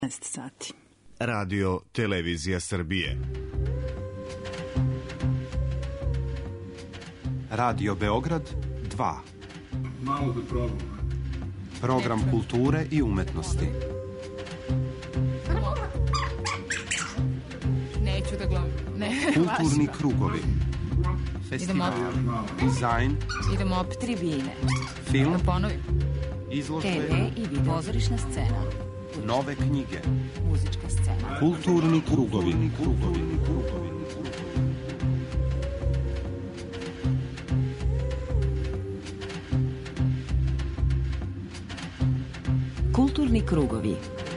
sati. Radio Televizija Srbije. Radio Beograd 2. Malo da probam. Program kulture i umetnosti. Neću da gledam. Kulturni krugovi. Festival, dizajn. Idemo opet tribine. Film, ponovim. izložbe, TV i video. Pozorišna scena. nove knjige. Muzička scena. Kulturni krugovi. Kulturni krugovi.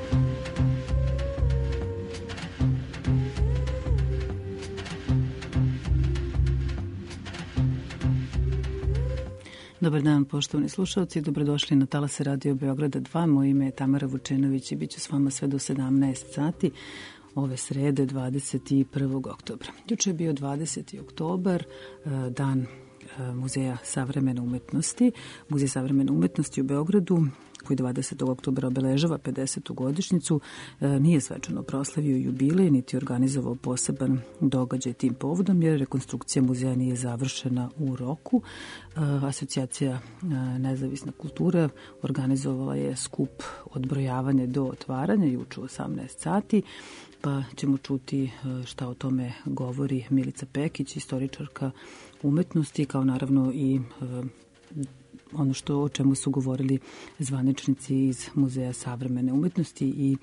Dobar dan, poštovani slušalci, dobrodošli na talase Radio Beograda 2. Moje ime je Tamara Vučenović i bit ću s vama sve do 17 sati ove srede 21. oktobra. Juče je bio 20. oktobar, dan Muzeja savremene umetnosti. Muzej savremene umetnosti u Beogradu, koji 20. oktobra obeležava 50. godišnjicu, nije svečano proslavio jubilej, niti organizovao poseban događaj tim povodom, jer rekonstrukcija muzeja nije završena u roku. Asocijacija Nezavisna kultura organizovala je skup odbrojavanja do otvaranja juče u 18 sati, pa ćemo čuti šta o tome govori Milica Pekić, istoričarka umetnosti, kao naravno i ono o čemu su govorili zvaničnici iz Muzeja savremene umetnosti i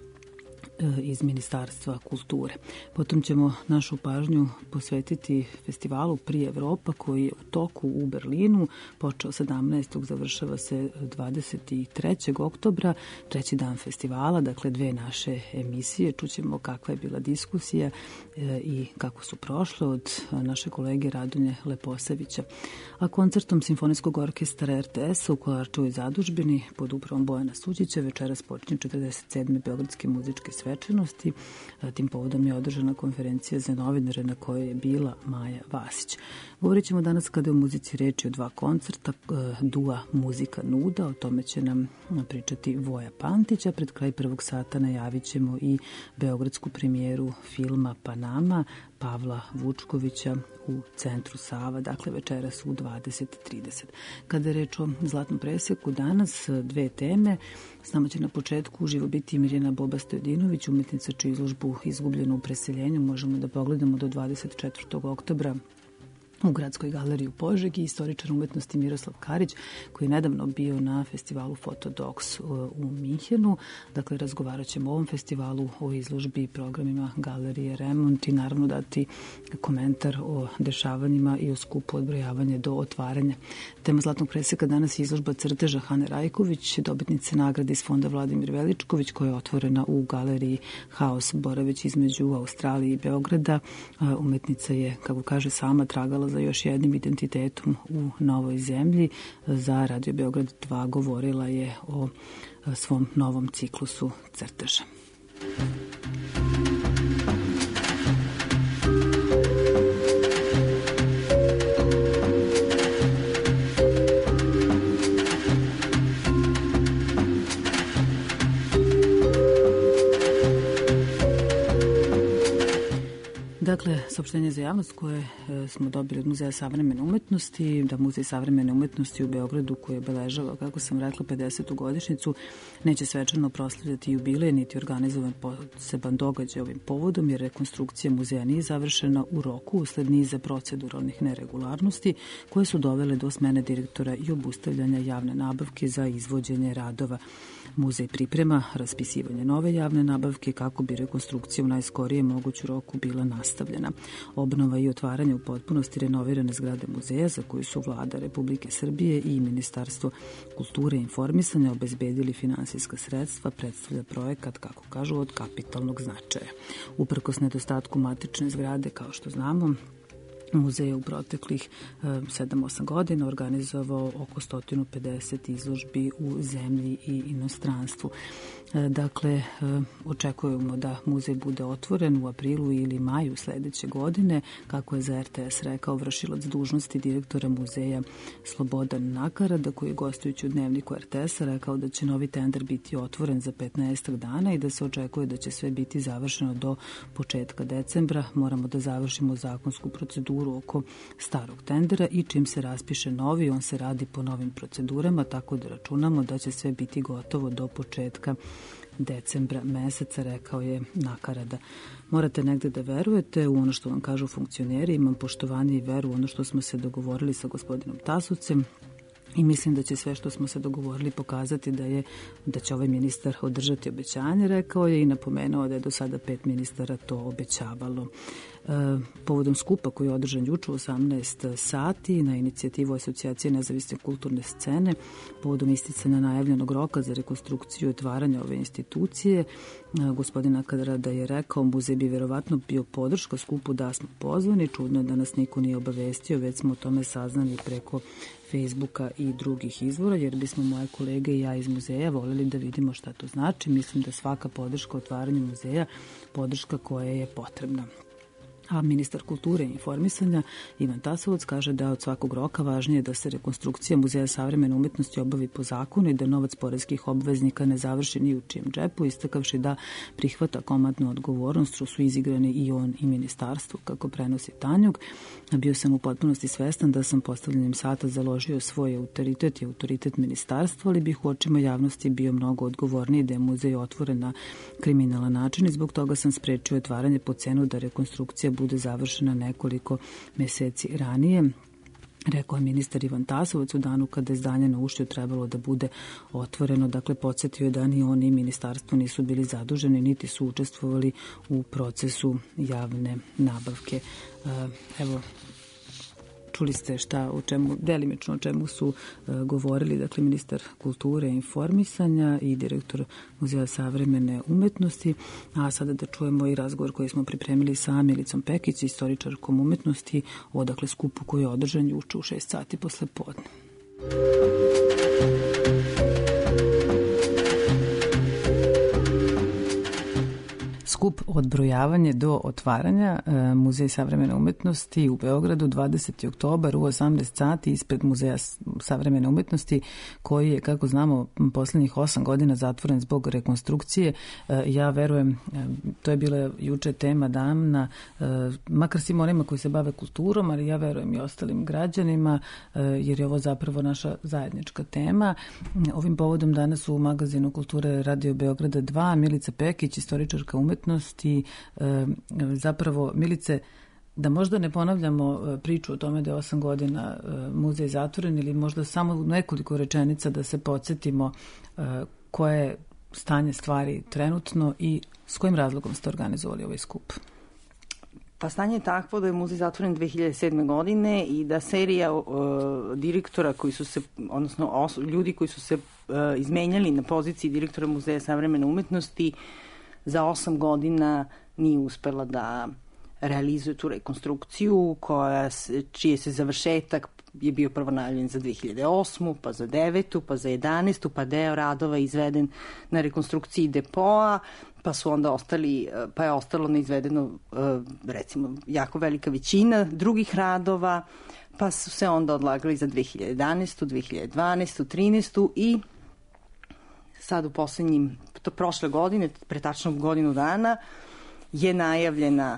iz Ministarstva kulture. Potom ćemo našu pažnju posvetiti festivalu Pri Evropa, koji je u toku u Berlinu, počeo 17. završava se 23. oktobra, treći dan festivala, dakle dve naše emisije. Čućemo kakva je bila diskusija i kako su prošle od naše kolege Radonje Leposavića. A koncertom Simfonijskog orkestra RTS-a u Kolarčevoj zadužbini pod upravom Bojana Suđića večeras počinje 47. Beogradske muzičke svečanosti. Tim povodom je održana konferencija za novinare na kojoj je bila Maja Vasić. Govorit ćemo danas kada je u muzici reči o dva koncerta, dua Muzika nuda, o tome će nam pričati Voja Pantića. Pred kraj prvog sata najavit ćemo i beogradsku premijeru filma Panama Pavla Vučkovića u Centru Sava, dakle večeras u 20:30. Kada je reč o Zlatnom preseku, danas dve teme. S nama će na početku uživo biti Mirjana Boba-Stojadinović, umetnica čiju izložbu Izgubljeno u preseljenju možemo da pogledamo do 24. oktobra u Gradskoj galeriji u Požegi, istoričar umetnosti Miroslav Karić, koji je nedavno bio na festivalu Fotodoks u Minhenu. Dakle, razgovarat ćemo o ovom festivalu, o izložbi i programima galerije Remont i naravno dati komentar o dešavanjima i o skupu odbrojavanja do otvaranja. Tema Zlatnog preseka danas je izložba crteža Hane Rajković, dobitnice nagrade iz fonda Vladimir Veličković, koja je otvorena u galeriji Haos, boraveć između Australije i Beograda. Umetnica je, kako kaže sama, tragala za još jednim identitetom u novoj zemlji. Za Radio Beograd 2 govorila je o svom novom ciklusu crteža. Dakle, saopštenje za javnost koje smo dobili od Muzeja savremene umetnosti, da Muzej savremene umetnosti u Beogradu, koji obeležava, kako sam rekla, 50. godišnjicu, neće svečano proslavljati jubilej, niti organizovan poseban događaj ovim povodom, jer rekonstrukcija muzeja nije završena u roku usled niza proceduralnih neregularnosti koje su dovele do smene direktora i obustavljanja javne nabavke za izvođenje radova. Muzej priprema raspisivanje nove javne nabavke kako bi rekonstrukcija u najskorijem moguću roku bila nastavljena. Obnova i otvaranje u potpunosti renovirane zgrade muzeja, za koju su Vlada Republike Srbije i Ministarstvo kulture i informisanja obezbedili finansijska sredstva, predstavlja projekat, kako kažu, od kapitalnog značaja. Uprkos nedostatku matične zgrade, kao što znamo, muzej je u proteklih 7-8 godina organizovao oko 150 izložbi u zemlji i inostranstvu. Dakle, očekujemo da muzej bude otvoren u aprilu ili maju sledeće godine. Kako je za RTS rekao vršilac dužnosti direktora muzeja Slobodan Nakarada, koji je gostujući u dnevniku RTS-a rekao da će novi tender biti otvoren za 15 dana i da se očekuje da će sve biti završeno do početka decembra. Moramo da završimo zakonsku proceduru oko starog tendera i čim se raspiše novi, on se radi po novim procedurama, tako da računamo da će sve biti gotovo do početka decembra meseca, rekao je Nakarada. Morate negde da verujete u ono što vam kažu funkcioneri, imam poštovanje i veru u ono što smo se dogovorili sa gospodinom Tasovcem i mislim da će sve što smo se dogovorili pokazati da će ovaj ministar održati obećanje, rekao je i napomenuo da je do sada 5 ministara to obećavalo. Povodom skupa koji je održan juče u 18 sati na inicijativu Asocijacije nezavisne kulturne scene, povodom isticanja najavljenog roka za rekonstrukciju i otvaranje ove institucije, gospodin Nakarada je rekao muzej bi verovatno bio podrška skupu da smo pozvani, čudno je da nas niko nije obavestio, već smo o tome saznali preko Facebooka i drugih izvora, jer bismo moje kolege i ja iz muzeja voljeli da vidimo šta to znači. Mislim da svaka podrška otvaranju muzeja podrška koja je potrebna. A ministar kulture i informisanja Ivan Tasovac kaže da od svakog roka važnije da se rekonstrukcija Muzeja savremene umetnosti obavi po zakonu i da novac poreskih obveznika ne završi ni u čijem džepu, istakavši da prihvata komadnu odgovornost što su izigrani i on i ministarstvo, kako prenosi Tanjug. Bio sam u potpunosti svestan da sam postavljanjem sata založio svoj autoritet i autoritet ministarstva, ali bih u očima javnosti bio mnogo odgovorniji da je muzej otvoren na kriminalan način i zbog toga sam sprečio otvaranje po cenu da rekonstrukcija bude završena nekoliko meseci ranije, rekao je ministar Ivan Tasovac u danu kada je zdanje na Ušću trebalo da bude otvoreno. Dakle, podsjetio je da ni on ni ministarstvo nisu bili zaduženi, niti su učestvovali u procesu javne nabavke. Evo, čuli ste delimično o čemu su govorili, dakle, ministar kulture i informisanja i direktor Muzeja savremene umetnosti, a sada da čujemo i razgovor koji smo pripremili sa Milicom Pekić, istoričarkom umetnosti, odakle skupu koji je održan juče u 6 sati posle podne. Skup odbrojavanje do otvaranja Muzej savremene umetnosti u Beogradu 20. oktobar u 18 sati ispred Muzeja savremene umetnosti koji je, kako znamo, poslednjih 8 godina zatvoren zbog rekonstrukcije. Ja verujem, to je bila juče tema davna, makar svim onima koji se bave kulturom, ali ja verujem i ostalim građanima, jer je ovo zapravo naša zajednička tema. Ovim povodom danas u magazinu Kulture Radio Beograda 2 Milica Pekić, istoričarka umetnosti. Zapravo, Milice, da možda ne ponavljamo priču o tome da je 8 godina muzej zatvoren ili možda samo nekoliko rečenica da se podsjetimo koje je stanje stvari trenutno i s kojim razlogom ste organizovali ovaj skup? Pa stanje je takvo da je muzej zatvoren 2007. godine i da serija direktora koji su se, odnosno ljudi koji su se izmenjali na poziciji direktora Muzeja savremene umetnosti za 8 godina nije uspela da realizuje tu rekonstrukciju čije se završetak je bio prvo najavljen za 2008. pa za 2009. pa za 2011. pa deo radova izveden na rekonstrukciji depoa, pa je ostalo neizvedeno recimo jako velika većina drugih radova, pa su se onda odlagali za 2011. 2012. 2013. i sad u prošle godine, pre tačno godinu dana, je najavljeno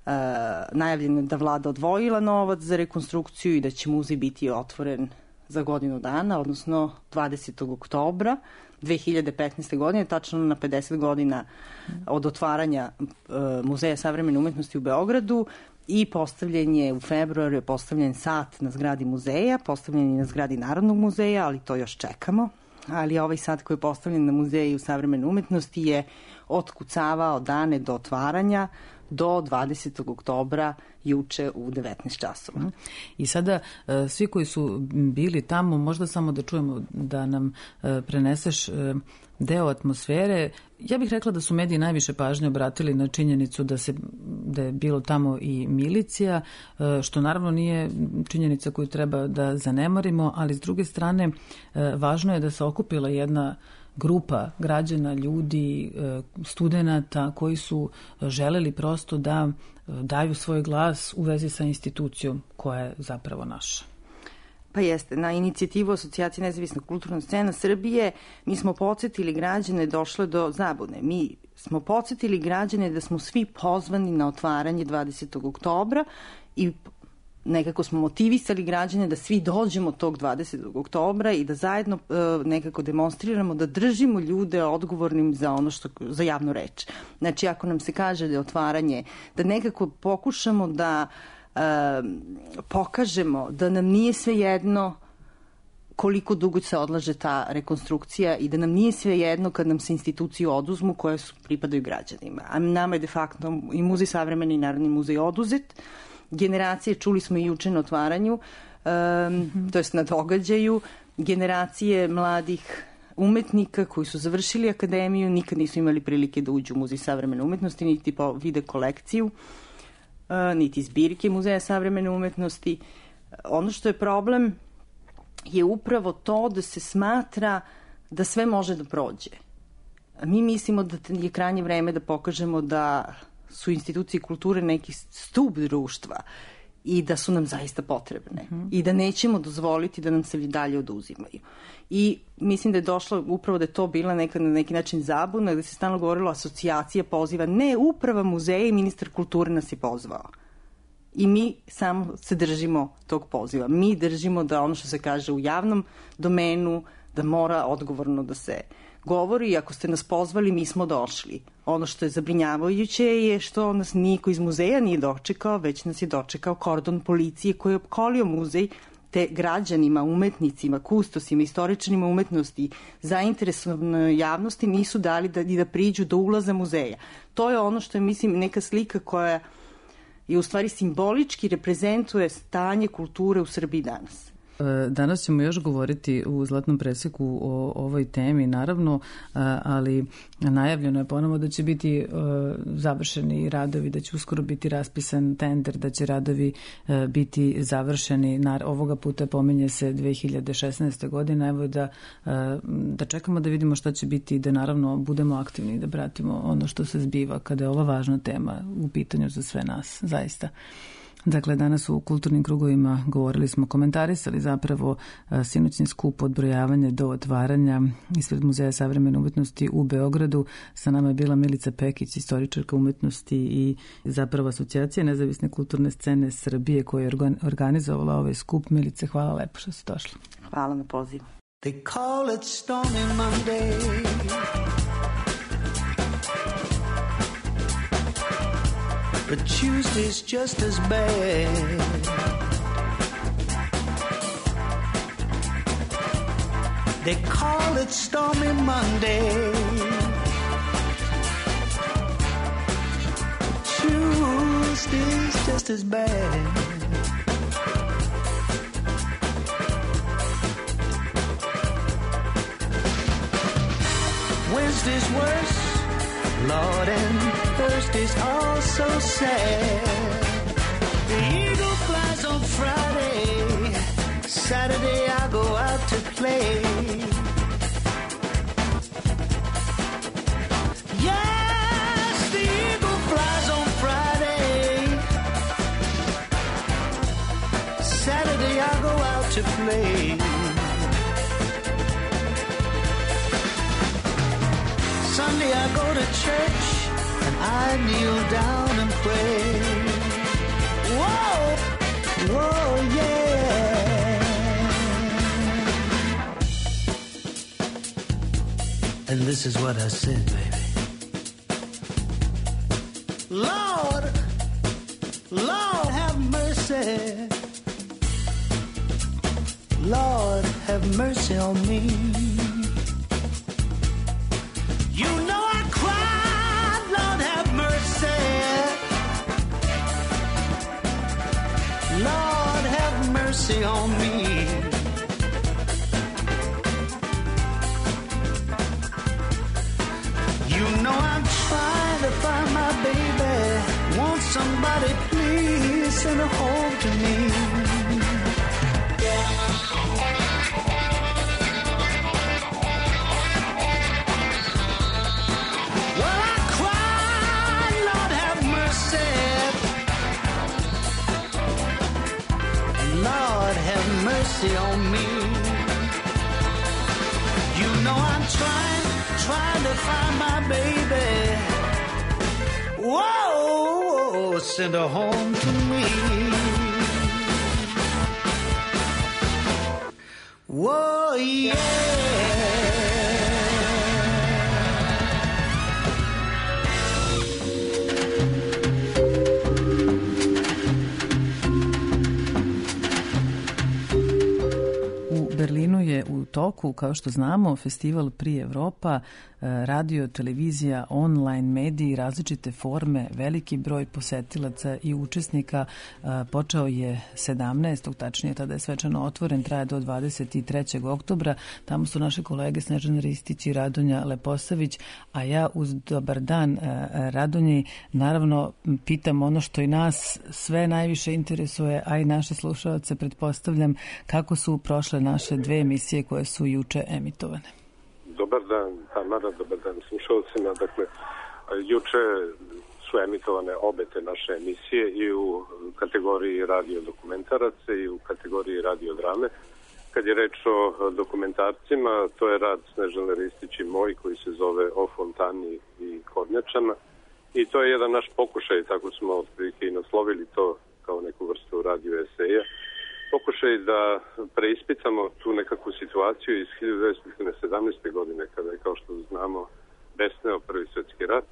da vlada odvojila novac za rekonstrukciju i da će muzej biti otvoren za godinu dana, odnosno 20. oktobra 2015. godine, tačno na 50 godina od otvaranja Muzeja savremene umetnosti u Beogradu, i u februaru je postavljen sat na zgradi muzeja, postavljen je na zgradi Narodnog muzeja, ali to još čekamo. Ali ovaj sat koji je postavljen na Muzeju savremene umetnosti je otkucavao dane do otvaranja do 20. oktobra juče u 19 časova. I sada svi koji su bili tamo, možda samo da čujemo, da nam preneseš deo atmosfere. Ja bih rekla da su mediji najviše pažnje obratili na činjenicu da je bilo tamo i milicija, što naravno nije činjenica koju treba da zanemarimo, ali s druge strane važno je da se okupila jedna grupa građana, ljudi, studenata koji su želeli prosto da daju svoj glas u vezi sa institucijom koja je zapravo naša. Pa jeste, na inicijativu Asocijacije nezavisna kulturna scena Srbije mi smo podsjetili građane, došle do zabune. Mi smo podsjetili građane da smo svi pozvani na otvaranje 20. oktobra i nekako smo motivisali građane da svi dođemo tog 20. oktobra i da zajedno nekako demonstriramo, da držimo ljude odgovornim za ono za javnu reč. Znači, ako nam se kaže da je otvaranje, da nekako pokušamo da pokažemo da nam nije sve jedno koliko dugo se odlaže ta rekonstrukcija i da nam nije sve jedno kad nam se institucije oduzmu koje pripadaju građanima. A nama je de facto i Muzej savremeni i Narodni muzej oduzet. Generacije, čuli smo i juče na otvaranju, to jest na događaju, generacije mladih umetnika koji su završili akademiju, nikad nisu imali prilike da uđu u Muzej savremene umetnosti, niti vide kolekciju, niti zbirke Muzeja savremene umetnosti. Ono što je problem je upravo to da se smatra da sve može da prođe. Mi mislimo da je krajnje vreme da pokažemo da su institucije kulture neki stub društva i da su nam zaista potrebne i da nećemo dozvoliti da nam se dalje oduzimaju. I mislim da je došlo, upravo da je to bila na neki način zabuna, gde se stalno govorilo asocijacija poziva, ne, uprava muzeja i ministar kulture nas je pozvao. I mi samo se držimo tog poziva. Mi držimo da ono što se kaže u javnom domenu, da mora odgovorno da se govori i ako ste nas pozvali, mi smo došli. Ono što je zabrinjavajuće je što nas niko iz muzeja nije dočekao, već nas je dočekao kordon policije koji je opkolio muzej, te građanima, umetnicima, kustosima, istoričarima umetnosti, zainteresovanoj javnosti nisu dali da priđu do ulaza muzeja. To je ono što je, mislim, neka slika koja je u stvari simbolički reprezentuje stanje kulture u Srbiji danas. Danas ćemo još govoriti u Zlatnom preseku o ovoj temi, naravno, ali najavljeno je ponovo da će biti završeni radovi, da će uskoro biti raspisan tender, da će radovi biti završeni. Ovoga puta pominje se 2016. godina. Evo da čekamo da vidimo šta će biti i da naravno budemo aktivni, da pratimo ono što se zbiva kada je ova važna tema u pitanju za sve nas, zaista. Dakle, danas u kulturnim krugovima govorili smo, komentarisali zapravo sinoćni skup odbrojavanja do otvaranja ispred Muzeja savremene umetnosti u Beogradu. Sa nama je bila Milica Pekić, istoričarka umetnosti i zapravo Asocijacija nezavisne kulturne scene Srbije koja je organizovala ovaj skup. Milice, hvala lepo što ste došli. Hvala na pozivu. They call it Stormy Monday. But Tuesday's just as bad. They call it Stormy Monday. Tuesday's just as bad. Wednesday's worse, Lord, and Thursday's all so sad. The eagle flies on Friday, Saturday I go out to play. Yes, the eagle flies on Friday, Saturday I go out to play. Sunday I go to church and I kneel down and pray. Whoa, whoa, yeah. And this is what I said, baby. Lord, Lord have mercy. Lord have mercy on me. You know I cried, Lord have mercy. Lord have mercy on me. You know I'm trying to find my baby. Won't Somebody please send her home to me. Well, I cried, Lord have mercy. Lord have mercy on me. You know I'm trying to find my baby. Whoa, send her home to me. Whoa, yeah. Berlinu je u toku, kao što znamo, festival Pri Evropa, radio, televizija, online mediji, različite forme, veliki broj posetilaca i učesnika. Počeo je 17. tačnije, tada je svečano otvoren, traje do 23. oktobra. Tamo su naše kolege Snežana Ristić i Radonja Leposavić, a ja uz dobar dan Radonji naravno pitam ono što i nas sve najviše interesuje, a i naše slušaoce, pretpostavljam, kako su prošle naše dve emisije koje su juče emitovane. Dobar dan, Tamara, dobar dan slušalcima. Dakle, juče su emitovane obe te naše emisije i u kategoriji radio dokumentaraca i u kategoriji radio drame. Kad je reč o dokumentarcima, to je rad Snežane Ristić i moj koji se zove O fontani i kornjačama. I to je jedan naš pokušaj, tako smo otprilike i naslovili to kao neku vrstu radio eseja. Pokušaj da preispitamo tu nekakvu situaciju iz 1917. godine, kada je, kao što znamo, besneo Prvi svjetski rat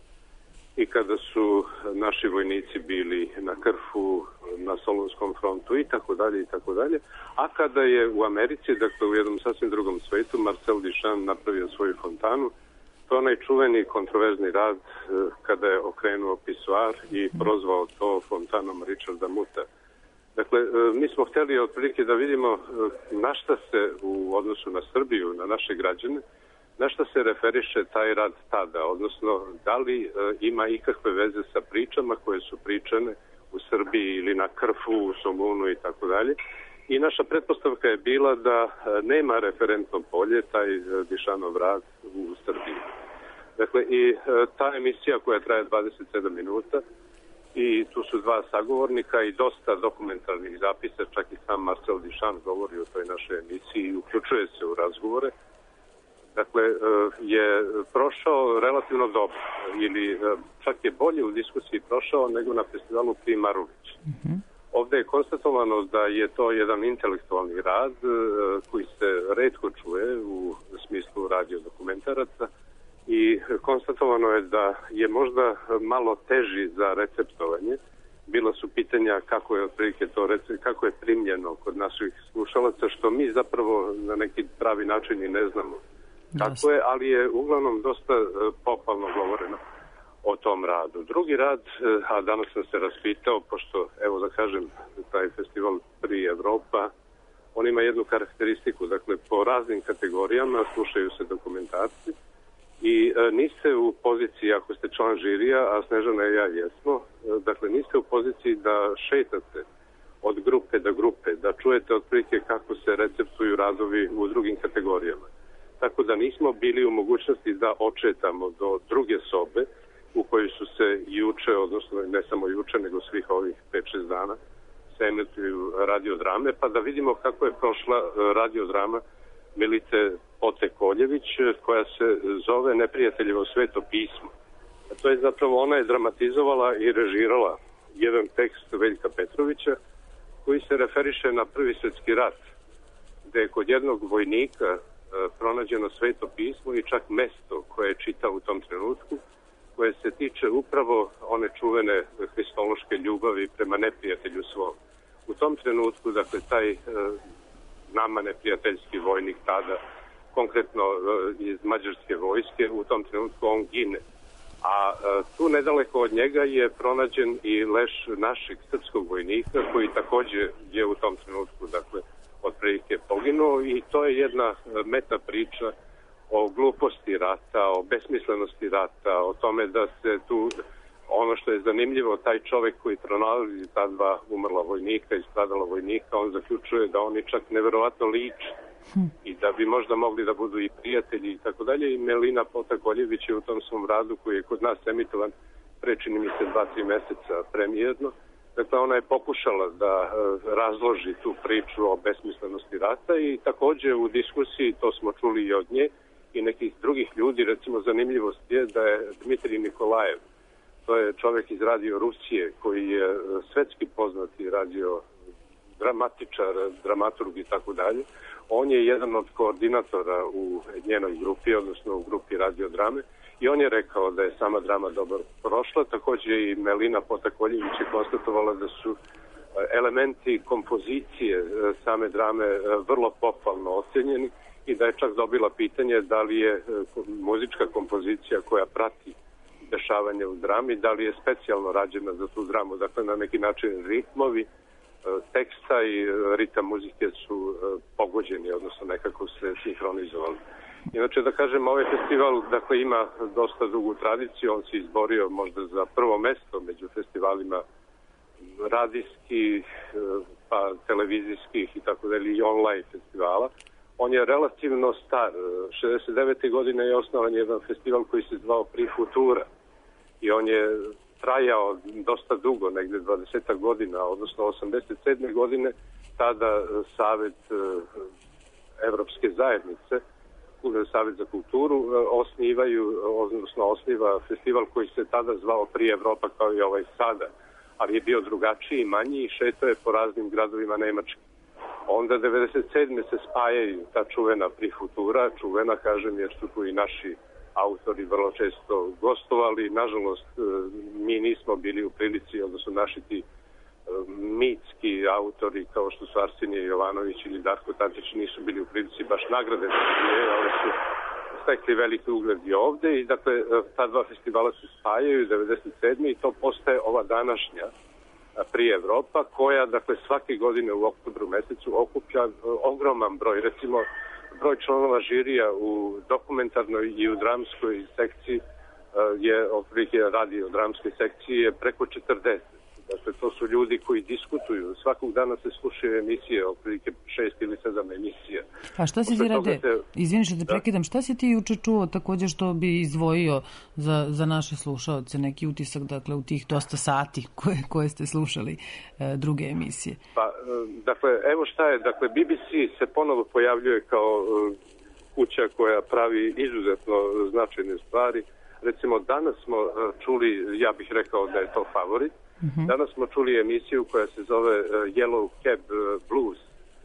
i kada su naši vojnici bili na Krfu, na Solunskom frontu i tako dalje, a kada je u Americi, dakle u jednom sasvim drugom svetu, Marcel Duchamp napravio svoju fontanu. To je onaj čuveni kontroverzni rad kada je okrenuo pisoar i prozvao to fontanom Richarda Muta. Dakle, mi smo htjeli otprilike da vidimo na šta se u odnosu na Srbiju, na naše građane, na šta se referiše taj rad tada, odnosno da li ima ikakve veze sa pričama koje su pričane u Srbiji ili na Krfu, u Somunu i tako dalje. I naša pretpostavka je bila da nema referentno polje taj Duchampov rad u Srbiji. Dakle, i ta emisija koja traje 27 minuta, i tu su dva sagovornika i dosta dokumentarnih zapisa, čak i sam Marcel Duchamp govori o toj našoj emisiji i uključuje se u razgovore. Dakle, je prošao relativno dobro, ili čak je bolje u diskusiji prošao nego na festivalu Pri Marulić. Ovdje je konstatovano da je to jedan intelektualni rad koji se retko čuje u smislu radio dokumentaraca, i konstatovano je da je možda malo teži za receptovanje. Bila su pitanja kako je otprilike to kako je primljeno kod naših slušalaca, što mi zapravo na neki pravi način i ne znamo kako je, ali je uglavnom dosta pohvalno govoreno o tom radu. Drugi rad, a danas sam se raspitao, pošto, evo da kažem, taj festival Pri Evropa, on ima jednu karakteristiku, dakle po raznim kategorijama slušaju se dokumentarci, i niste u poziciji, ako ste član žirija, a Snežana i ja jesmo, dakle niste u poziciji da šetate od grupe do grupe, da čujete otprilike kako se receptuju radovi u drugim kategorijama. Tako da nismo bili u mogućnosti da očetamo do druge sobe u kojoj su se juče, odnosno ne samo juče, nego svih ovih 5-6 dana se emituju radiodrame, pa da vidimo kako je prošla radiodrama Milice Pote-Koljević, koja se zove Neprijateljevo sveto pismo. A to je zapravo, ona je dramatizovala i režirala jedan tekst Veljka Petrovića koji se referiše na Prvi svjetski rat, gde je kod jednog vojnika pronađeno sveto pismo i čak mesto koje je čitao u tom trenutku, koje se tiče upravo one čuvene hristološke ljubavi prema neprijatelju svom. U tom trenutku, dakle, taj nama neprijateljski vojnik tada, konkretno iz mađarske vojske, u tom trenutku on gine. A tu nedaleko od njega je pronađen i leš našeg srpskog vojnika koji također je u tom trenutku, dakle, otprilike poginuo, i to je jedna meta priča o gluposti rata, o besmislenosti rata, o tome da se tu ono što je zanimljivo, taj čovek koji pronalazi ta dva umrla vojnika i stradala vojnika, on zaključuje da oni čak neverovatno liče i da bi možda mogli da budu i prijatelji i tako dalje. I Melina Potakoljević je u tom svom radu, koji je kod nas emitovan pre, čini mi se, 2-3 meseca premijerno. Dakle, ona je pokušala da razloži tu priču o besmislenosti rata i takođe u diskusiji, to smo čuli i od nje i nekih drugih ljudi, recimo zanimljivost je da je Dmitrij Nikolajev, to je čovek iz Radio Rusije koji je svetski poznati radio dramatičar, dramaturg i tako dalje. On je jedan od koordinatora u njenoj grupi, odnosno u grupi radiodrame, i on je rekao da je sama drama dobro prošla. Takođe i Melina Potakoljević je konstatovala da su elementi kompozicije same drame vrlo pohvalno ocenjeni i da je čak dobila pitanje da li je muzička kompozicija koja prati dešavanje u drami, da li je specijalno rađena za tu dramu. Dakle, na neki način ritmovi teksta i ritam muzike su pogođeni, odnosno nekako se sinhronizovali. Inače, da kažem, ovaj festival ima dosta dugu tradiciju, on se izborio možda za prvo mesto među festivalima radijskih, pa televizijskih i tako dalje, i online festivala. On je relativno star. 69. godine je osnovan jedan festival koji se zvao Pri Futura i on je trajao dosta dugo, negde 20 godina, odnosno 87. godine, tada Savet Evropske zajednice, Savet za kulturu, osniva festival koji se tada zvao Pri Evropa, kao i ovaj sada, ali je bio drugačiji i manji i šetao je po raznim gradovima Nemačke. Onda 97. se spajaju ta čuvena Pri Futura, čuvena, kažem, jer su tu i naši autori vrlo često gostovali. Nažalost, mi nismo bili u prilici, odnosno naši ti mitski autori kao što su Arsenije Jovanović ili Darko Tantić nisu bili u prilici baš nagrade, ali su stekli veliki ugled i ovde i dakle ta dva festivala se spajaju 97. i to postaje ova današnja Pri Evropa, koja dakle svake godine u oktobru mesecu okuplja ogroman broj, recimo broj članova žirija u dokumentarnoj i u dramskoj sekciji je otprilike radio dramskoj sekciji je preko 40. Dakle, to su ljudi koji diskutuju. Svakog dana se slušaju emisije, otprilike 6 ili 7 emisija. A šta si ti rade? Izvini što te prekidam. Šta si ti juče čuo također što bi izdvojio za naše slušaoce? Neki utisak, dakle, u tih dosta sati koje ste slušali druge emisije? Pa, dakle, evo šta je. Dakle, BBC se ponovo pojavljuje kao kuća koja pravi izuzetno značajne stvari. Recimo, danas smo čuli, ja bih rekao da je to favorit, danas smo čuli emisiju koja se zove Yellow Cab Blues.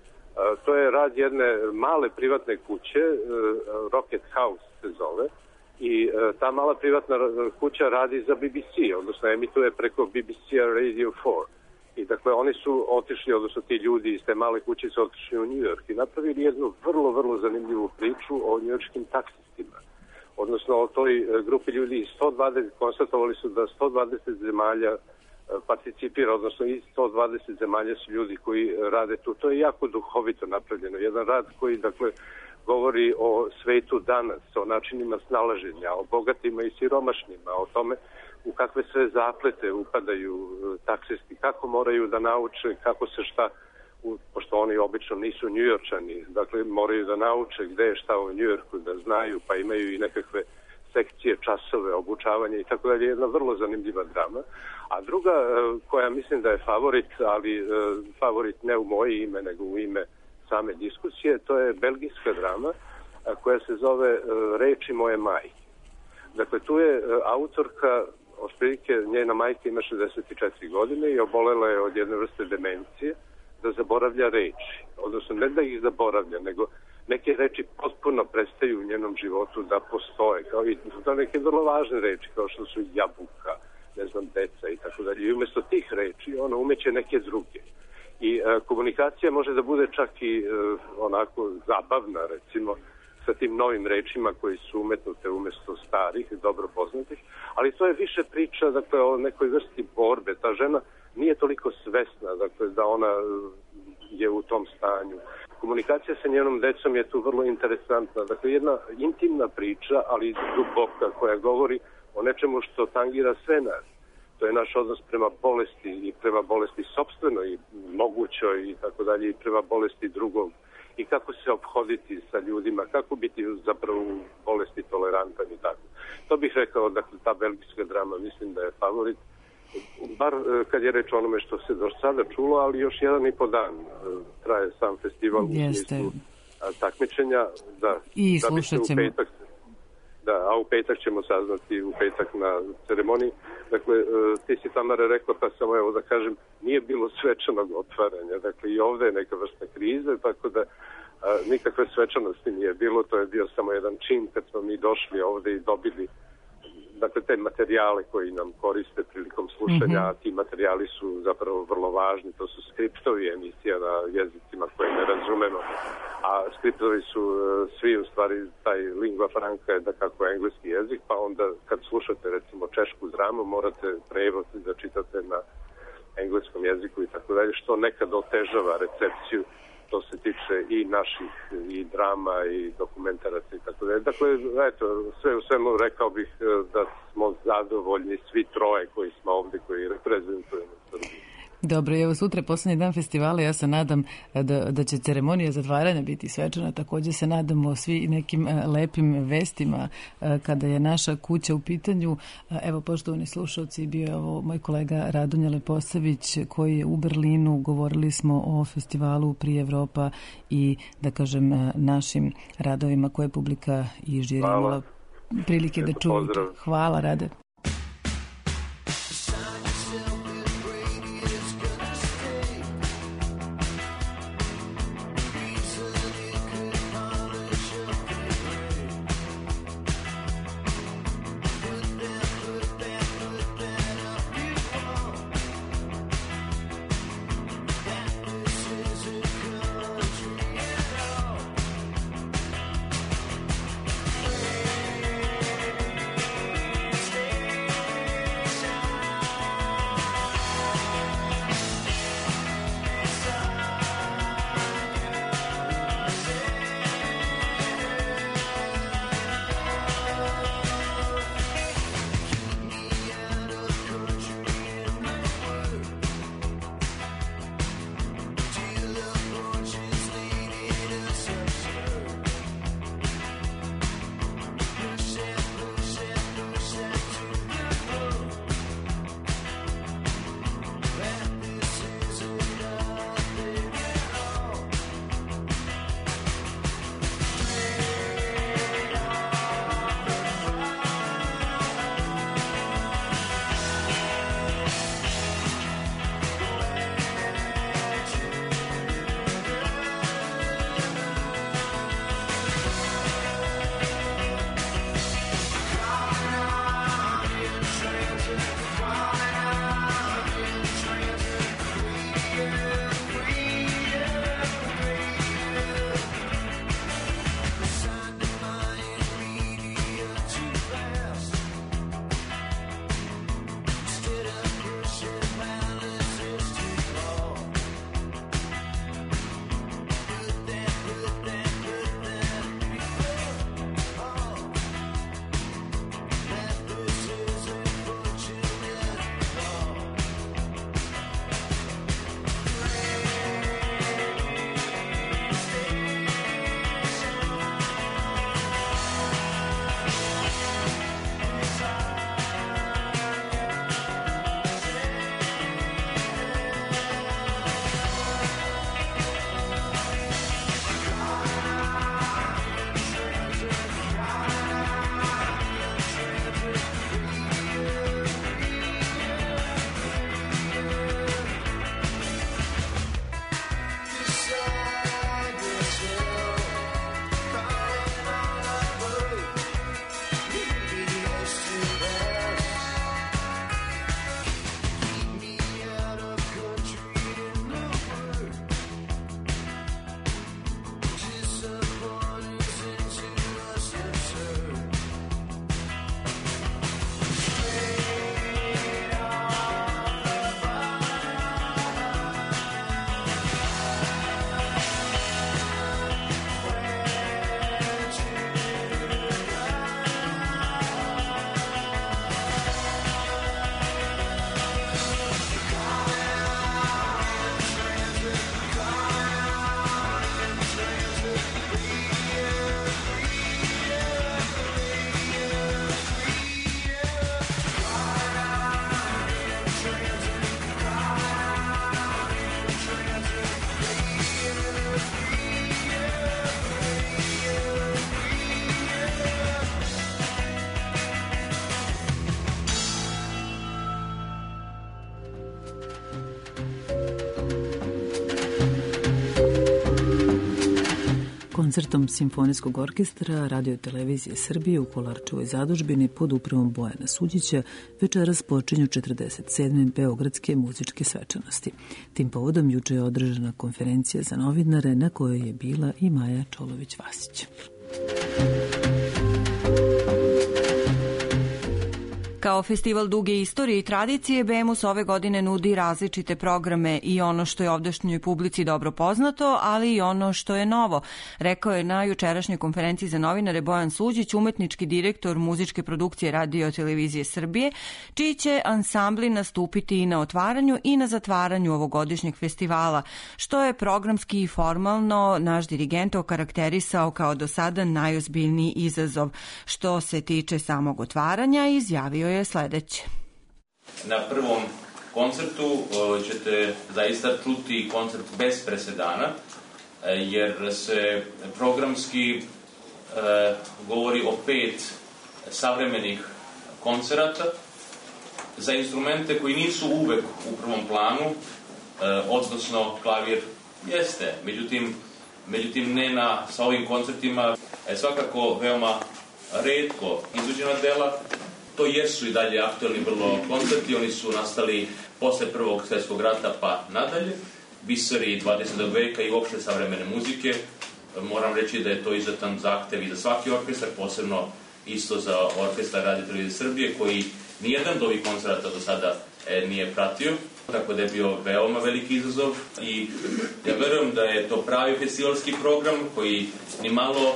To je rad jedne male privatne kuće, Rocket House se zove, i ta mala privatna kuća radi za BBC, odnosno emituje preko BBC-a Radio 4. I dakle, oni su otišli, odnosno ti ljudi iz te male kuće su otišli u New York i napravili jednu vrlo, vrlo zanimljivu priču o njujorškim taksistima. Odnosno, o toj grupi ljudi iz 120, konstatovali su da 120 zemalja participira, odnosno iz 120 zemalja su ljudi koji rade tu. To je jako duhovito napravljeno. Jedan rad koji, dakle, govori o svetu danas, o načinima snalaženja, o bogatima i siromašnima, o tome u kakve sve zaplete upadaju taksisti, kako moraju da nauče, kako se šta, pošto oni obično nisu Njujorčani, dakle moraju da nauče gde je šta u Njujorku, da znaju, pa imaju i nekakve sekcije, časove, obučavanje i tako dalje, jedna vrlo zanimljiva drama. A druga koja mislim da je favorit, ali favorit ne u moje ime, nego u ime same diskusije, to je belgijska drama koja se zove Reči moje majke. Dakle, tu je autorka, otprilike njena majka ima 64 godine i obolela je od jedne vrste demencije, da zaboravlja reči. Odnosno, ne da ih zaboravlja, nego neke reči potpuno prestaju u njenom životu da postoje, kao i neke vrlo važne reči, kao što su jabuka, ne znam, deca i tako dalje. I umesto tih reči ona umeće neke druge. I komunikacija može da bude čak i onako zabavna, recimo, sa tim novim rečima koji su umetnute umesto starih, dobro poznatih, ali to je više priča, dakle, o nekoj vrsti borbe. Ta žena nije toliko svesna, dakle, da ona je u tom stanju. Komunikacija sa njenom decom je tu vrlo interesantna. Dakle, jedna intimna priča, ali duboka, koja govori o nečemu što tangira sve nas. to je naš odnos prema bolesti i prema bolesti sopstvenoj i mogućoj i tako dalje i prema bolesti drugog i kako se ophoditi sa ljudima, kako biti zapravo u bolesti tolerantan i tako. To bih rekao, dakle, ta belgijska drama mislim da je favorit, bar kad je reč o onome što se do sada čulo, ali još 1,5 dan traje sam festival u smislu takmičenja. Da, i slušat ćemo. A u petak ćemo saznati, u petak na ceremoniji. Dakle, ti si, Tamara, rekao, pa samo evo da kažem, nije bilo svečanog otvaranja. Dakle, i ovde je neka vrsta krize, tako da nikakve svečanosti nije bilo. To je bio samo jedan čin kad smo mi došli ovde i dobili dakle, te materijale koji nam koriste prilikom slušanja, a ti materijali su zapravo vrlo važni. To su skriptovi emisija na jezicima koje ne razumemo, a skriptovi su svi u stvari taj lingua franca je da kako je engleski jezik, pa onda kad slušate recimo češku dramu morate prevod da čitate na engleskom jeziku i tako dalje, što nekad otežava recepciju. To se tiče i naših i drama i dokumentaraca i tako dalje. Dakle, eto, sve u svemu rekao bih da smo zadovoljni svi troje koji smo ovde, koji reprezentujemo Srbiju. Dobro, evo sutra je poslednji dan festivala, ja se nadam da će ceremonija zatvaranja biti svečana, takođe se nadamo svi nekim lepim vestima kada je naša kuća u pitanju. Evo, poštovani slušalci, bio je ovo moj kolega Radonja Leposavić koji je u Berlinu, govorili smo o festivalu Prije Evropa i da kažem našim radovima koje je publika i žiri imala prilike da čuju. Hvala, Rade. Koncertom Simfonijskog orkestra Radio Televizije Srbije u Kolarčevoj zadužbini pod upravom Bojana Suđića večeras počinju 47. Beogradske muzičke svečanosti. Tim povodom juče je održana konferencija za novinare na kojoj je bila i Maja Čolović-Vasić. Kao festival duge istorije i tradicije, BEMUS ove godine nudi različite programe i ono što je ovdašnjoj publici dobro poznato, ali i ono što je novo, rekao je na jučerašnjoj konferenciji za novinare Bojan Suđić, umetnički direktor muzičke produkcije Radio Televizije Srbije, čiji će ansambli nastupiti i na otvaranju i na zatvaranju ovogodišnjeg festivala, što je programski i formalno naš dirigent okarakterisao kao do sada najozbiljniji izazov. Što se tiče samog otvaranja, izjavio je sledeće. Na prvom koncertu ćete zaista čuti koncert bez presedana, jer se programski govori o 5 savremenih koncerata za instrumente koji nisu uvek u prvom planu, odnosno klavir jeste, međutim ne sa ovim koncertima svakako veoma retko izuđena dela. To jesu i dalje aktuelni vrlo koncerti, oni su nastali posle Prvog svjetskog rata pa nadalje, biseri 20. veka i uopšte savremene muzike. Moram reći da je to izuzetan zahtev i za svaki orkestar, posebno isto za orkestar Radio Televizije Srbije, koji nijedan od ovih koncerata do sada nije pratio, tako da je bio veoma veliki izazov i ja verujem da je to pravi festivalski program koji ni malo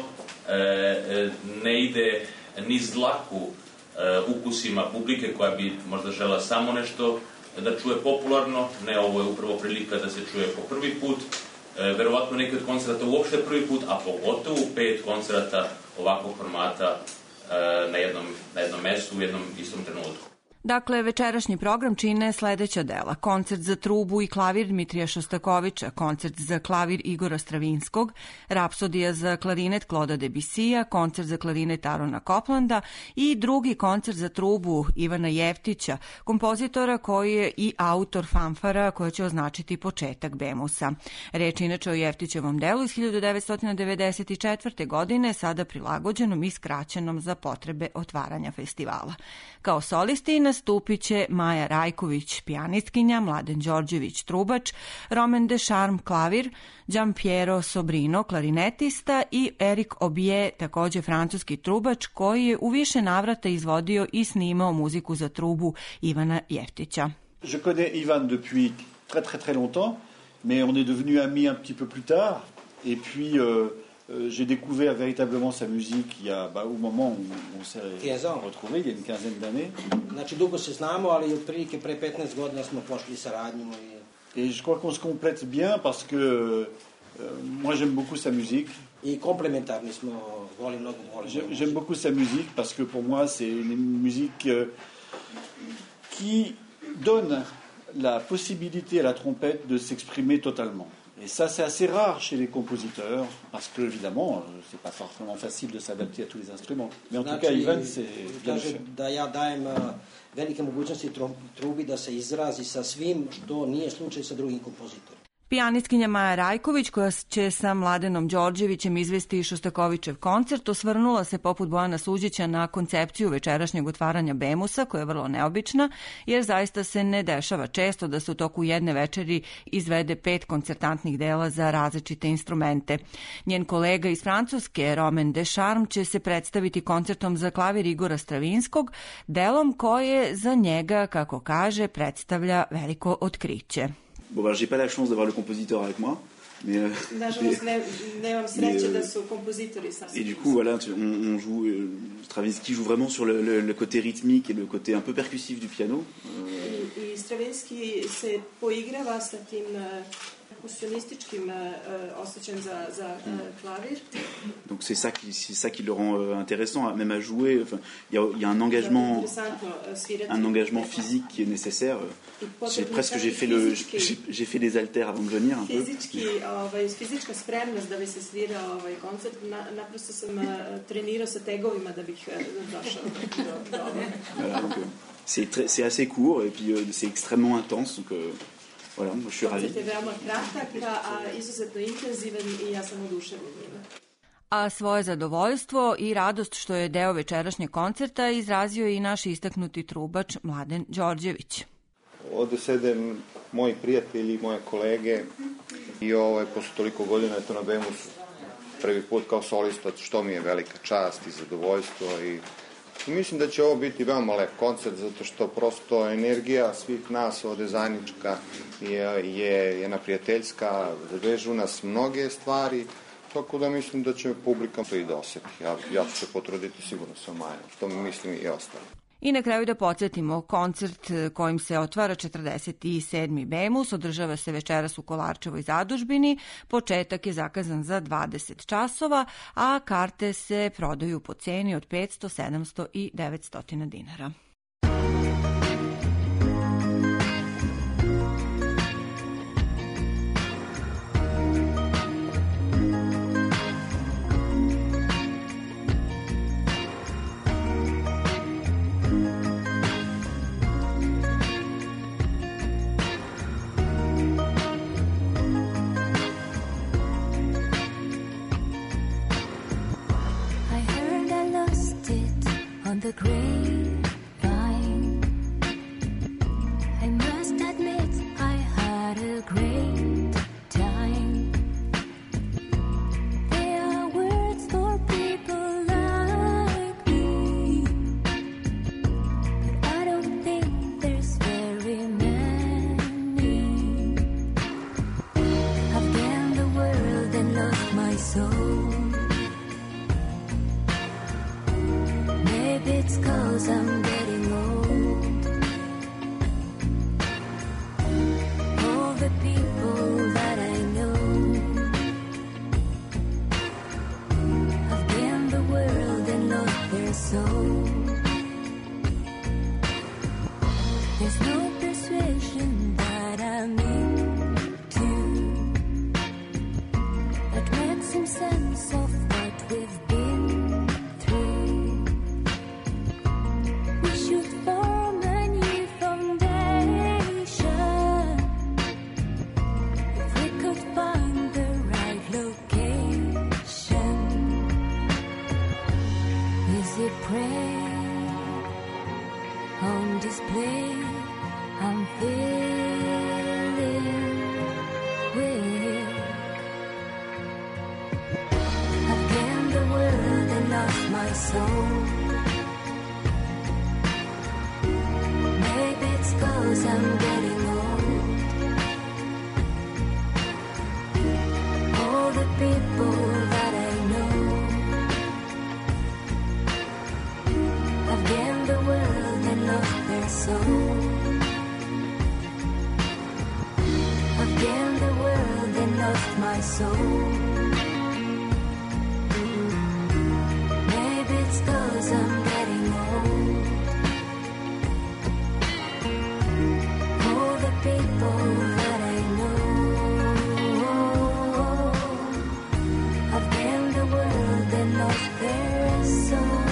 ne ide niz dlaku ukusima publike koja bi možda žela samo nešto da čuje popularno, ne, ovo je upravo prilika da se čuje po prvi put, verovatno neki od koncerata uopšte prvi put, a pogotovo 5 koncerata ovakvog formata na jednom mestu u jednom istom trenutku. Dakle, večerašnji program čine sledeća dela. Koncert za trubu i klavir Dmitrija Šostakovića, koncert za klavir Igora Stravinskog, rapsodija za klarinet Kloda Debusija, koncert za klarinet Arona Koplanda i drugi koncert za trubu Ivana Jeftića, kompozitora koji je i autor fanfara koja će označiti početak BEMUS-a. Reč inače o Jeftićevom delu iz 1994. godine, sada prilagođenom i skraćenom za potrebe otvaranja festivala. Kao solisti nastupit će Maja Rajković, pijanistkinja, Mladen Đorđević, trubač, Romain Deschamps, klavir, Gianpiero Sobrino, klarinetista i Eric Aubier, takođe francuski trubač, koji je u više navrata izvodio i snimao muziku za trubu Ivana Jeftića. Je connais Ivan depuis très longtemps, mais on est devenus amis un petit peu plus tard, et puis j'ai découvert véritablement sa musique au moment où on s'est retrouvés, il y a une quinzaine d'années. Znači, dugo se znamo, ali otprilike pre 15 godina smo pošli saradnju. Et je crois qu'on se complète bien parce que moi j'aime beaucoup sa musique. I komplementarni smo, volim mnogo. J'aime beaucoup sa musique parce que pour moi c'est une musique qui donne la possibilité à la trompette de s'exprimer totalement. Et ça, c'est assez rare chez les compositeurs, parce que, évidemment, c'est pas forcément facile de s'adapter à tous les instruments. Mais en tout cas, Ivan, c'est bien fait. Da ja dajem velike mogućnosti trubi da se izrazi sa svim, što nije slučaj sa drugim kompozitorima. Pijanistkinja Maja Rajković, koja će sa Mladenom Đorđevićem izvesti Šostakovićev koncert, osvrnula se poput Bojana Suđića na koncepciju večerašnjeg otvaranja BEMUS-a, koja je vrlo neobična, jer zaista se ne dešava često da se u toku jedne večeri izvede 5 koncertantnih dela za različite instrumente. Njen kolega iz Francuske, Romain Deschamps, će se predstaviti koncertom za klavir Igora Stravinskog, delom koje za njega, kako kaže, predstavlja veliko otkriće. Bon, alors j'ai pas la chance d'avoir le compositeur avec moi, mais et du coup voilà, on joue Stravinsky joue vraiment sur le côté rythmique et le côté un peu percussif du piano. I Stravinsky se poigrava sa tim percussionističkim osjećajem za klavir. Donc c'est ça qui le rend intéressant, même à jouer. Enfin, il y a un engagement physique qui est nécessaire. J'ai fait des haltères avant de venir. Fizička spremnost da bi se svirao ovaj koncert, naprosto sam trenirao sa tegovima da bih došao do Voilà, donc c'est assez court et puis c'est extrêmement intense, donc voilà, moi je suis ravi. Koncert je veoma kratak, a izuzetno intenzivan i ja sam oduševljen njime. A svoje zadovoljstvo i radost što je deo večerašnjeg koncerta izrazio i naš istaknuti trubač Mladen Đorđević. Ovde sede moji prijatelji, moje kolege i posle toliko godina je to na BEM-u prvi put kao solista, što mi je velika čast i zadovoljstvo i mislim da će ovo biti veoma lep koncert zato što prosto energija svih nas ovde zajednička je jedna prijateljska, vežu nas mnoge stvari, tako da mislim da će publika to i da osjeti. Ja ću se potruditi, sigurno sam Maja, što mi mislim i ostalo. I na kraju da podsjetimo, koncert kojim se otvara 47. BEMUS održava se večeras u Kolarčevoj zadužbini. Početak je zakazan za 20 časova, a karte se prodaju po ceni od 500, 700 i 900 dinara. The grapevine, I must admit I had a great time. There are words for people like me, but I don't think there's very many. I've gained the world and lost my soul. It's 'cause I'm getting old. All the people that I know, I've gained the world and lost their soul. There's no persuasion that I'm into that makes some sense of what we've been through. Form a new foundation if we could find the right location. Is it prayer on display? I'm feeling weak. I've gained the world and lost my soul. Maybe it's 'cause I'm getting old. All the people that I know, I've gained the world and lost their soul. I've gained the world and lost my soul. Maybe it's 'cause I'm getting old. People that I know, I've gained the world and lost their soul.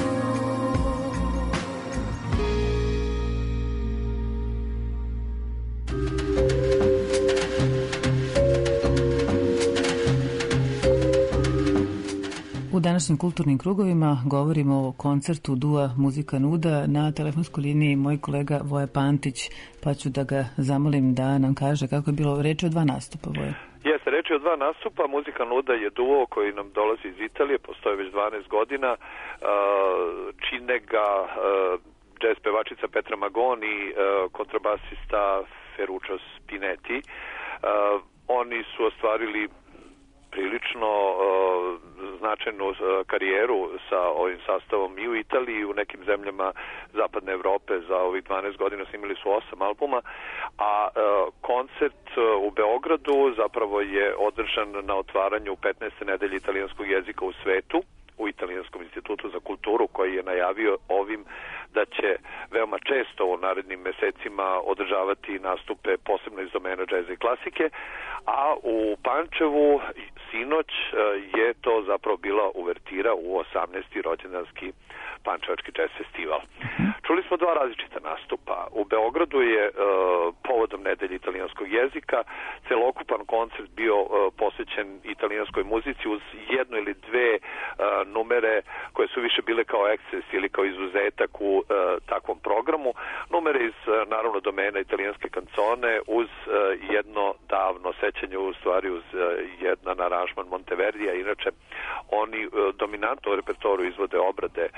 U današnjim kulturnim krugovima govorimo o koncertu Dua Muzika Nuda. Na telefonskoj liniji moj kolega Voja Pantić, pa ću da ga zamolim da nam kaže kako je bilo. Reč o 2 nastupa, Voja. Jeste, reč je o 2 nastupa. Muzika Nuda je duo koji nam dolazi iz Italije, postoje već 12 godina. Čine ga džez pevačica Petra Magon i kontrabasista Ferruccio Spinetti. Oni su ostvarili prilično značajnu karijeru sa ovim sastavom i u Italiji i u nekim zemljama zapadne Evrope. Za ovih 12 godina snimili su 8 albuma, a koncert u Beogradu zapravo je održan na otvaranju 15. nedelje italijanskog jezika u svetu u Italijanskom institutu za kulturu, koji je najavio ovim da će veoma često u narednim mesecima održavati nastupe posebno iz domena džeza i klasike, a u Pančevu sinoć je to zapravo bila uvertira u 18. rođendanski Pančevački džez festival. čuli smo dva različita nastupa. U Beogradu je povodom nedelje italijanskog jezika celokupan koncert bio posvećen italijanskoj muzici uz jedno ili dve numere koje su više bile kao eksces ili kao izuzetak u takvom programu. Numere iz, naravno, domena italijanske kancone uz jedno davno sećanje, u stvari uz jedan aranžman Monteverdija. Inače, oni dominantno u repertoru izvode obrade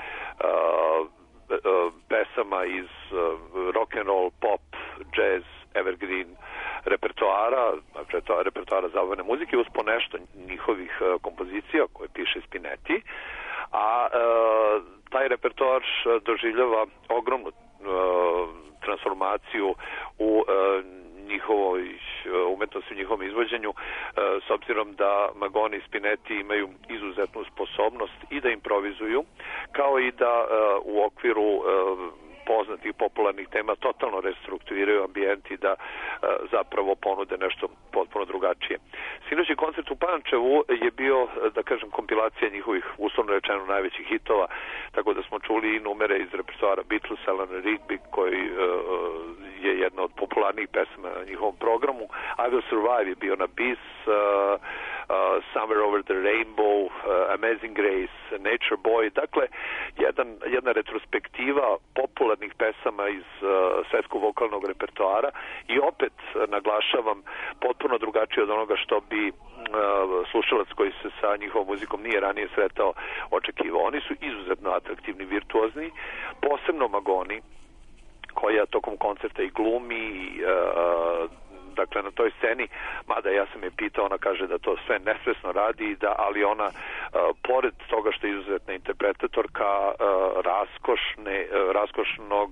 pesama iz rock and roll, pop, jazz, evergreen repertoara, repertoara zabavne muzike uz ponešto njihovih kompozicija koje piše Spinetti, a taj repertoar doživljava ogromnu transformaciju u njihovoj umetnosti, u njihovom izvođenju, s obzirom da Magoni i Spinetti imaju izuzetnu sposobnost i da improvizuju, kao i da u okviru poznatih popularnih tema totalno restrukturiraju ambijent i da zapravo ponude nešto potpuno drugačije. Sinoćni koncert u Pančevu je bio, da kažem, kompilacija njihovih, uslovno rečeno, najvećih hitova, tako da smo čuli i numere iz repertoara Beatlesa, Eleanor Rigby, koji je jedna od popularnijih pesama na njihovom programu. I Will Survive je bio na bis, Somewhere Over the Rainbow, Amazing Grace, Nature Boy, dakle jedna retrospektiva popularnih pesama iz svetskog vokalnog repertoara i opet naglašavam potpuno drugačije od onoga što bi slušalac koji se sa njihovom muzikom nije ranije sretao očekivao. Oni su izuzetno atraktivni, virtuozni, posebno Magoni, koja tokom koncerta i glumi, dakle na toj sceni, mada ja sam je pitao, ona kaže da to sve nesvesno radi, ali ona pored toga što je izuzetna interpretatorka, raskošnog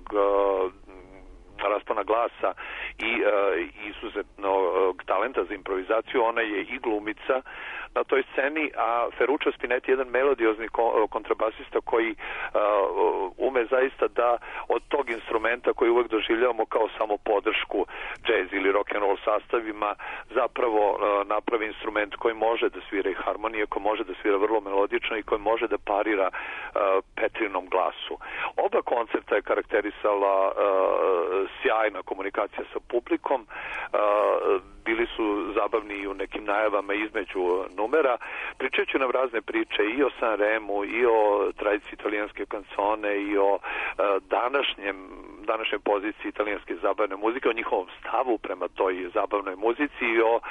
raspona glasa i izuzetnog talenta za improvizaciju, ona je i glumica na toj sceni, a Ferruccio Spinetti je jedan melodiozni kontrabasista koji ume zaista da od tog instrumenta koji uvek doživljavamo kao samo podršku jazz ili rock and roll sastavima zapravo napravi instrument koji može da svira i harmonije, koji može da svira vrlo melodično i koji može da parira Petrinom glasu. Oba koncerta je karakterisala sjajna komunikacija sa publikom, bili su zabavni i u nekim najavama između numera. Pričat ću nam razne priče i o Sanremu, i o tradiciji italijanske kancone, i o današnjoj poziciji italijanske zabavne muzike, o njihovom stavu prema toj zabavnoj muzici i o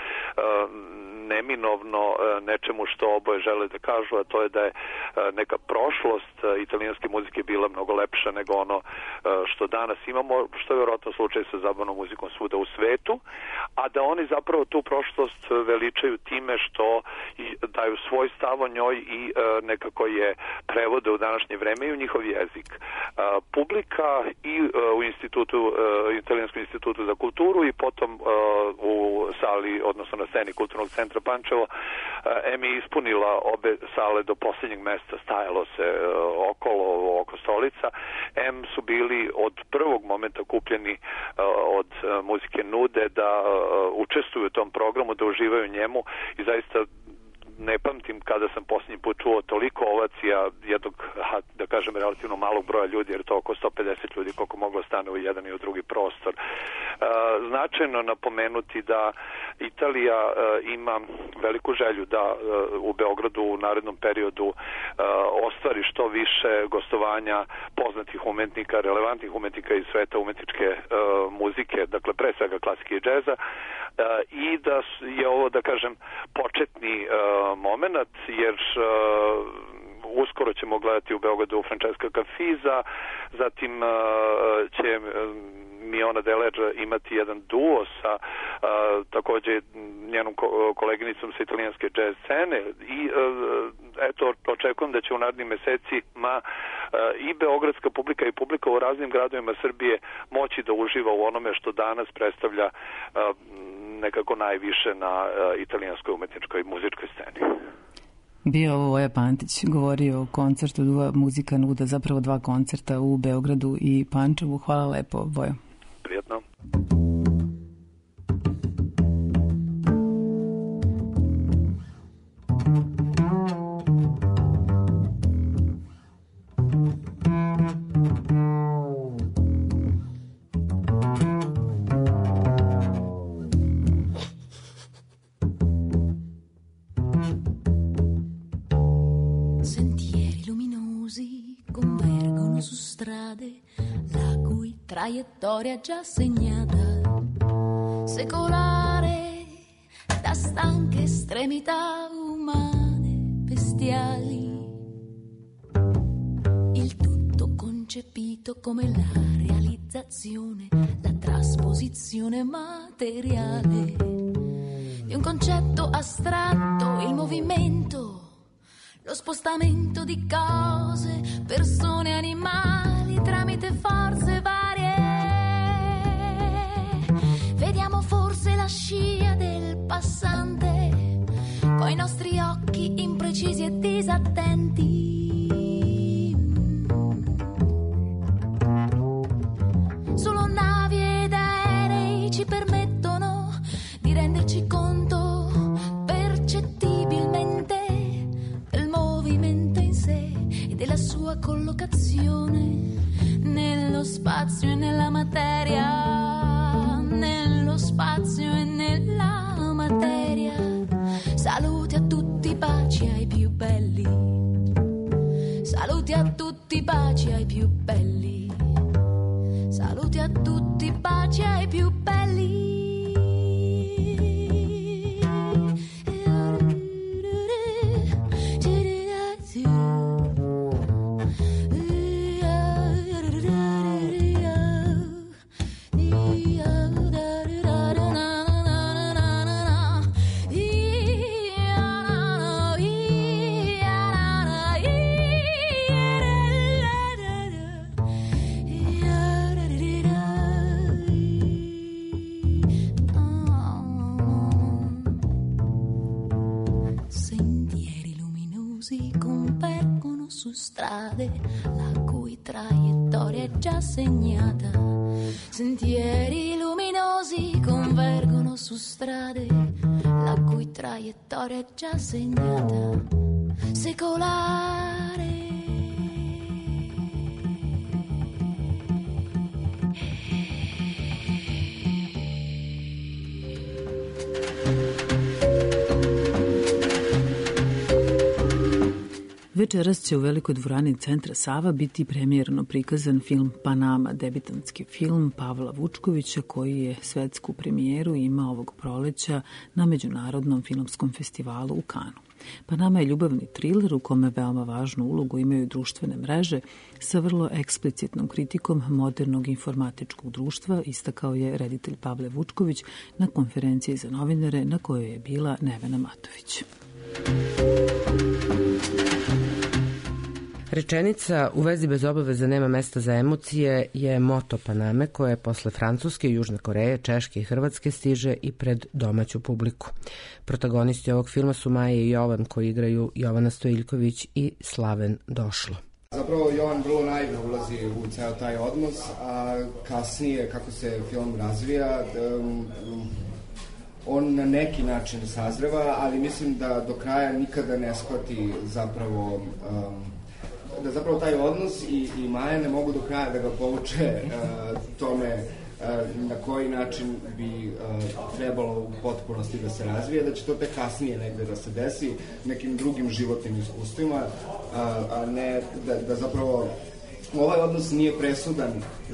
neminovno nečemu što oboje žele da kažu, a to je da je neka prošlost italijanske muzike bila mnogo lepša nego ono što danas imamo, što je vjerojatno slučaj sa zabavnom muzikom svuda u svetu, a da oni zapravo tu prošlost veličaju time što daju svoj stav o njoj i nekako je prevode u današnje vreme i u njihov jezik. Publika i u Italijanskom institutu za kulturu i potom u sali, odnosno na sceni Kulturnog centra Pančevo, M je ispunila obe sale do posljednjeg mesta, stajalo se oko stolica. M su bili od prvog momenta kupljeni od muzike Nude da učestvuju u tom programu, da uživaju njemu i zaista ne pamtim kada sam posljednji put čuo toliko ovacija jednog, da kažem, relativno malog broja ljudi, jer to oko 150 ljudi koliko moglo stane u jedan i u drugi prostor. Značajno napomenuti da Italija ima veliku želju da u Beogradu u narednom periodu ostvari što više gostovanja poznatih umetnika, relevantnih umetnika iz sveta umetničke muzike, dakle pre svega klasike i džeza, i da je ovo, da kažem, početni moment, jer uskoro ćemo gledati u Beogradu Francesca Cafiza, zatim će Miona Deler imati jedan duo sa takođe njenom koleginicom sa italijanske jazz scene i eto, očekujem da će u narednim mesecima i beogradska publika i publika u raznim gradovima Srbije moći da uživa u onome što danas predstavlja nekako najviše na italijanskoj umetničkoj muzičkoj sceni. Bio ovo Voja Pantić, govorio o koncertu Duva Muzika Nuda, zapravo dva koncerta u Beogradu i Pančevu. Hvala lepo, Vojo. Prijetno. traiettoria già segnata, secolare da stanche estremità umane, bestiali. Il tutto concepito come la realizzazione, la trasposizione materiale di un concetto astratto, il movimento, lo spostamento di cose, persone, animali tramite forze varie. Vediamo forse la scia del passante coi nostri occhi imprecisi e disattenti. Solo navi ed aerei ci permettono di renderci conto percettibilmente del movimento in sé e della sua collocazione nello spazio e nella materia, nello spazio e nella materia. Saluti a tutti, baci ai più belli, saluti a tutti, baci ai più belli, saluti a tutti, baci ai più belli. Strade la cui traiettoria è già segnata, sentieri luminosi convergono su strade la cui traiettoria è già segnata, secolare. Večeras će u Velikoj dvorani Centra Sava biti premijerno prikazan film Panama, debitanski film Pavla Vučkovića koji je svetsku premijeru imao ovog proleća na Međunarodnom filmskom festivalu u Kanu. Panama je ljubavni triler u kome veoma važnu ulogu imaju društvene mreže sa vrlo eksplicitnom kritikom modernog informatičkog društva, istakao je reditelj Pavle Vučković na konferenciji za novinare na kojoj je bila Nevena Matović. Rečenica u vezi bez obaveza nema mesta za emocije je moto Paname koje posle Francuske, Južne Koreje, Češke i Hrvatske stiže i pred domaću publiku. Protagonisti ovog filma su Maja i Jovan koji igraju Jovana Stojiljković i Slaven Došlo. Zapravo Jovan vrlo naivno ulazi u ceo taj odnos, a kasnije kako se film razvija on na neki način sazreva, ali mislim da do kraja nikada ne shvati zapravo da zapravo taj odnos i Maja ne mogu do kraja da ga povuče tome na koji način bi trebalo u potpunosti da se razvije, da će to tek kasnije negde da se desi nekim drugim životnim iskustvima, a ne da zapravo ovaj odnos nije presudan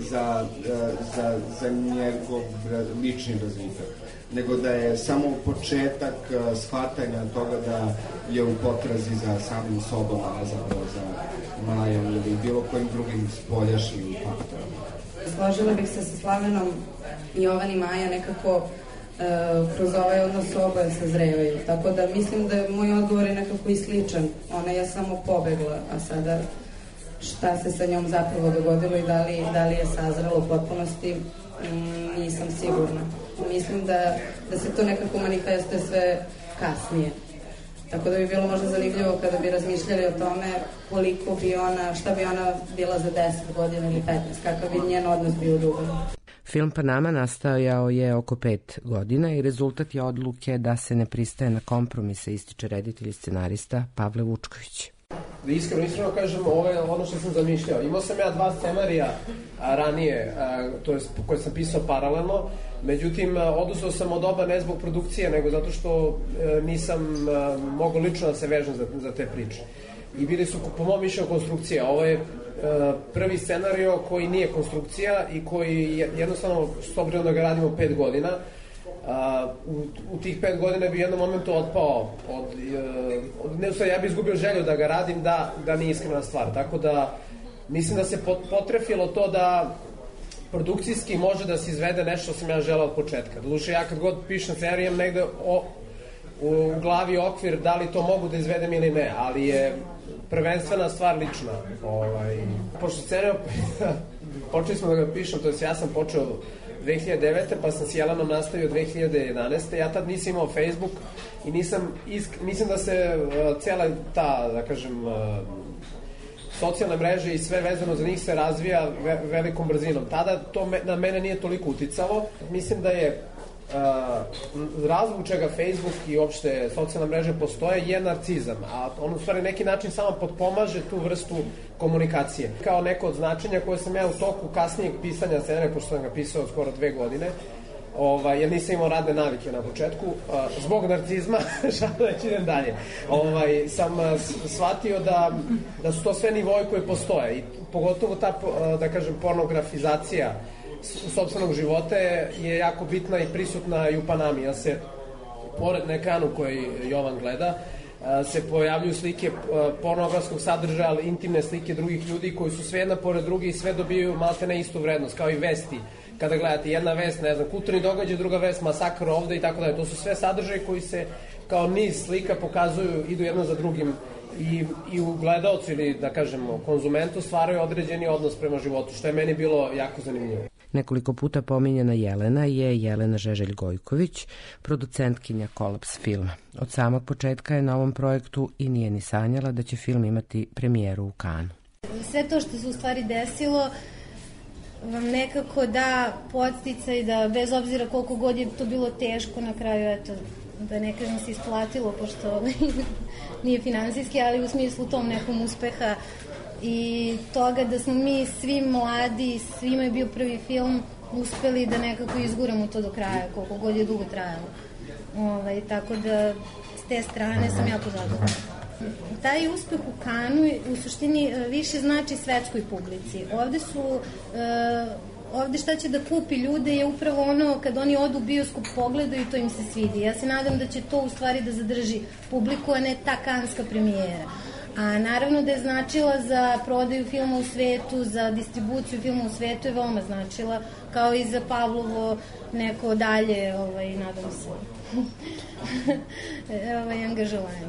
za njegov lični razvitak, nego da je samo početak shvatanja toga da je u potrazi za samim sobom, a ne zapravo za Majom ili bilo kojim drugim spoljašnjim faktorom. Složila bih se sa Slavenom i Jovan i Maja nekako kroz ovaj odnos oboje sazrevaju, tako da mislim da moj odgovor je nekako i sličan. Ona je samo pobegla, a sada šta se sa njom zapravo dogodilo i da li je sazrelo u potpunosti, nisam sigurna. Mislim da se to nekako manifestuje sve kasnije. Tako da bi bilo možda zanimljivo kada bi razmišljali o tome koliko bi ona, šta bi ona bila za 10 godina ili 15, kakav bi njen odnos bio dugan. Film Panama nastajao je oko 5 godina i rezultat je odluke da se ne pristaje na kompromise, ističe reditelj i scenarista Pavle Vučković. Da iskreno kažem, ovo je ono što sam zamišljao. Imao sam ja 2 scenarija ranije, to je koje sam pisao paralelno, međutim odustao sam od oba ne zbog produkcije, nego zato što nisam mogao lično da se vežem za te priče. I bili su po mom mišljenju konstrukcije. Ovo je prvi scenario koji nije konstrukcija i koji jednostavno, s obzirom da ga radimo 5 godina, u tih 5 godina bi u jednom momentu otpao ja bi izgubio želju da ga radim da nije iskrena stvar, tako da mislim da se potrefilo to da produkcijski može da se izvede nešto što sam ja želeo od početka. Doduše, ja kad god pišem scenarij imam negde u glavi okvir da li to mogu da izvedem ili ne, ali je prvenstvena stvar lična. Pošto scenarij počeli smo da ga pišem, to jest ja sam počeo 2009. pa sam s Jelenom nastavio 2011. Ja tad nisam imao Facebook i mislim da se cijela ta, da kažem, socijalne mreže i sve vezano za njih se razvija velikom brzinom. Tada to na mene nije toliko uticalo. Mislim da je razlog čega Facebook i uopšte socijalne mreže postoje je narcizam, a on u stvari neki način samo potpomaže tu vrstu komunikacije. Kao neko od značenja koje sam ja u toku kasnijeg pisanja scenarija, pošto sam ga pisao skoro 2 godine, jer nisam imao radne navike na početku, zbog narcizma, već idem dalje, sam shvatio da su to sve nivoje koje postoje i pogotovo ta, da kažem, pornografizacija sopstvenog života je jako bitna i prisutna i u Panami. Ja se, pored na ekranu koji Jovan gleda, se pojavljuju slike pornografskog sadržaja, ali intimne slike drugih ljudi koji su sve jedna pored druge i sve dobijaju malte ne istu vrednost, kao i vesti. Kada gledate jedna vest, ne znam, kulturni događaj, druga vest, masakr ovde i tako dalje. To su sve sadržaje koji se kao niz slika pokazuju, idu jedno za drugim i u gledalcu ili, da kažemo, konzumentu stvaraju određeni odnos prema životu, što je meni bilo jako zanimljivo. Nekoliko puta pominjena Jelena je Jelena Žeželj-Gojković, producentkinja Kolaps filma. Od samog početka je na ovom projektu i nije ni sanjala da će film imati premijeru u Kanu. Sve to što se u stvari desilo vam nekako da podsticaj da bez obzira koliko god je to bilo teško, na kraju, eto, da ne kažem se isplatilo, pošto nije finansijski, ali u smislu tom nekom uspeha i toga da smo mi svi mladi, svima je bio prvi film, uspeli da nekako izguramo to do kraja, koliko god je dugo trajalo. Tako da s te strane sam jako zadovoljna. Taj uspeh u Kanu u suštini više znači svetskoj publici. Ovde šta će da kupi ljude je upravo ono kad oni odu u bioskop, pogledaju i to im se svidi. Ja se nadam da će to u stvari da zadrži publiku, a ne ta kanska premijera. A naravno da je značila za prodaju filma u svetu, za distribuciju filma u svetu je veoma značila, kao i za Pavlovo neko dalje, nadam se, angažovanje.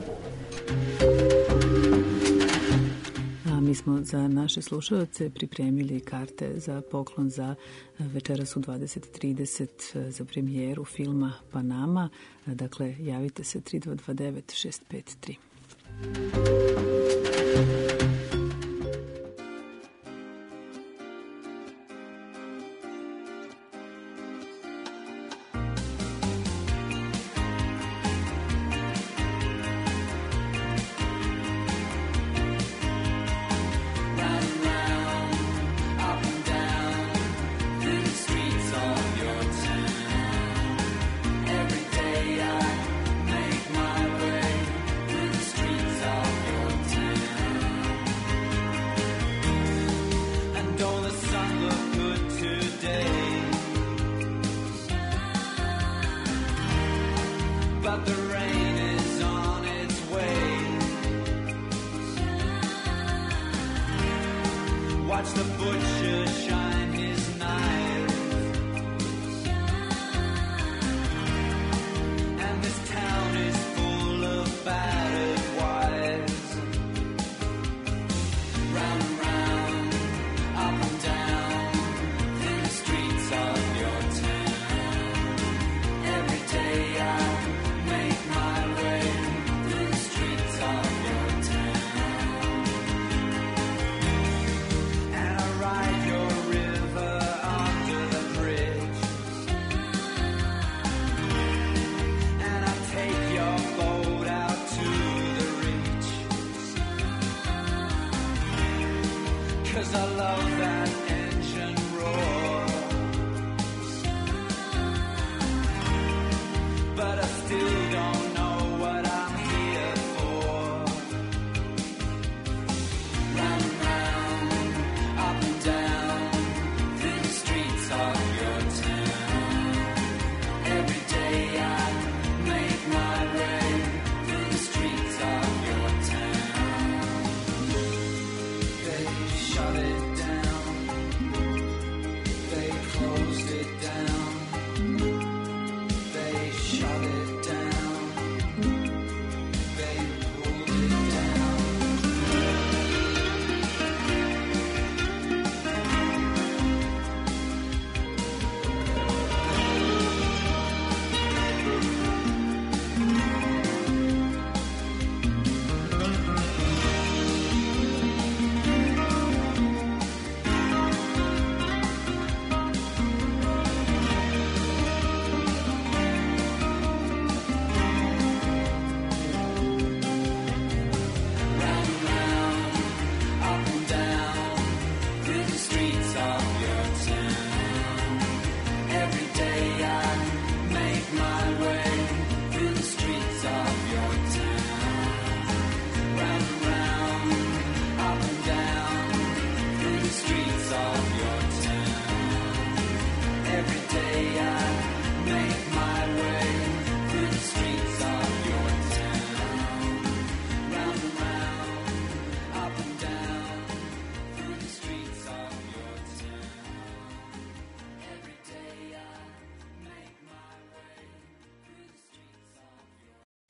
A mi smo za naše slušalce pripremili karte za poklon za večeras u 20:30 za premijeru filma Panama. Dakle, javite se 3229 653.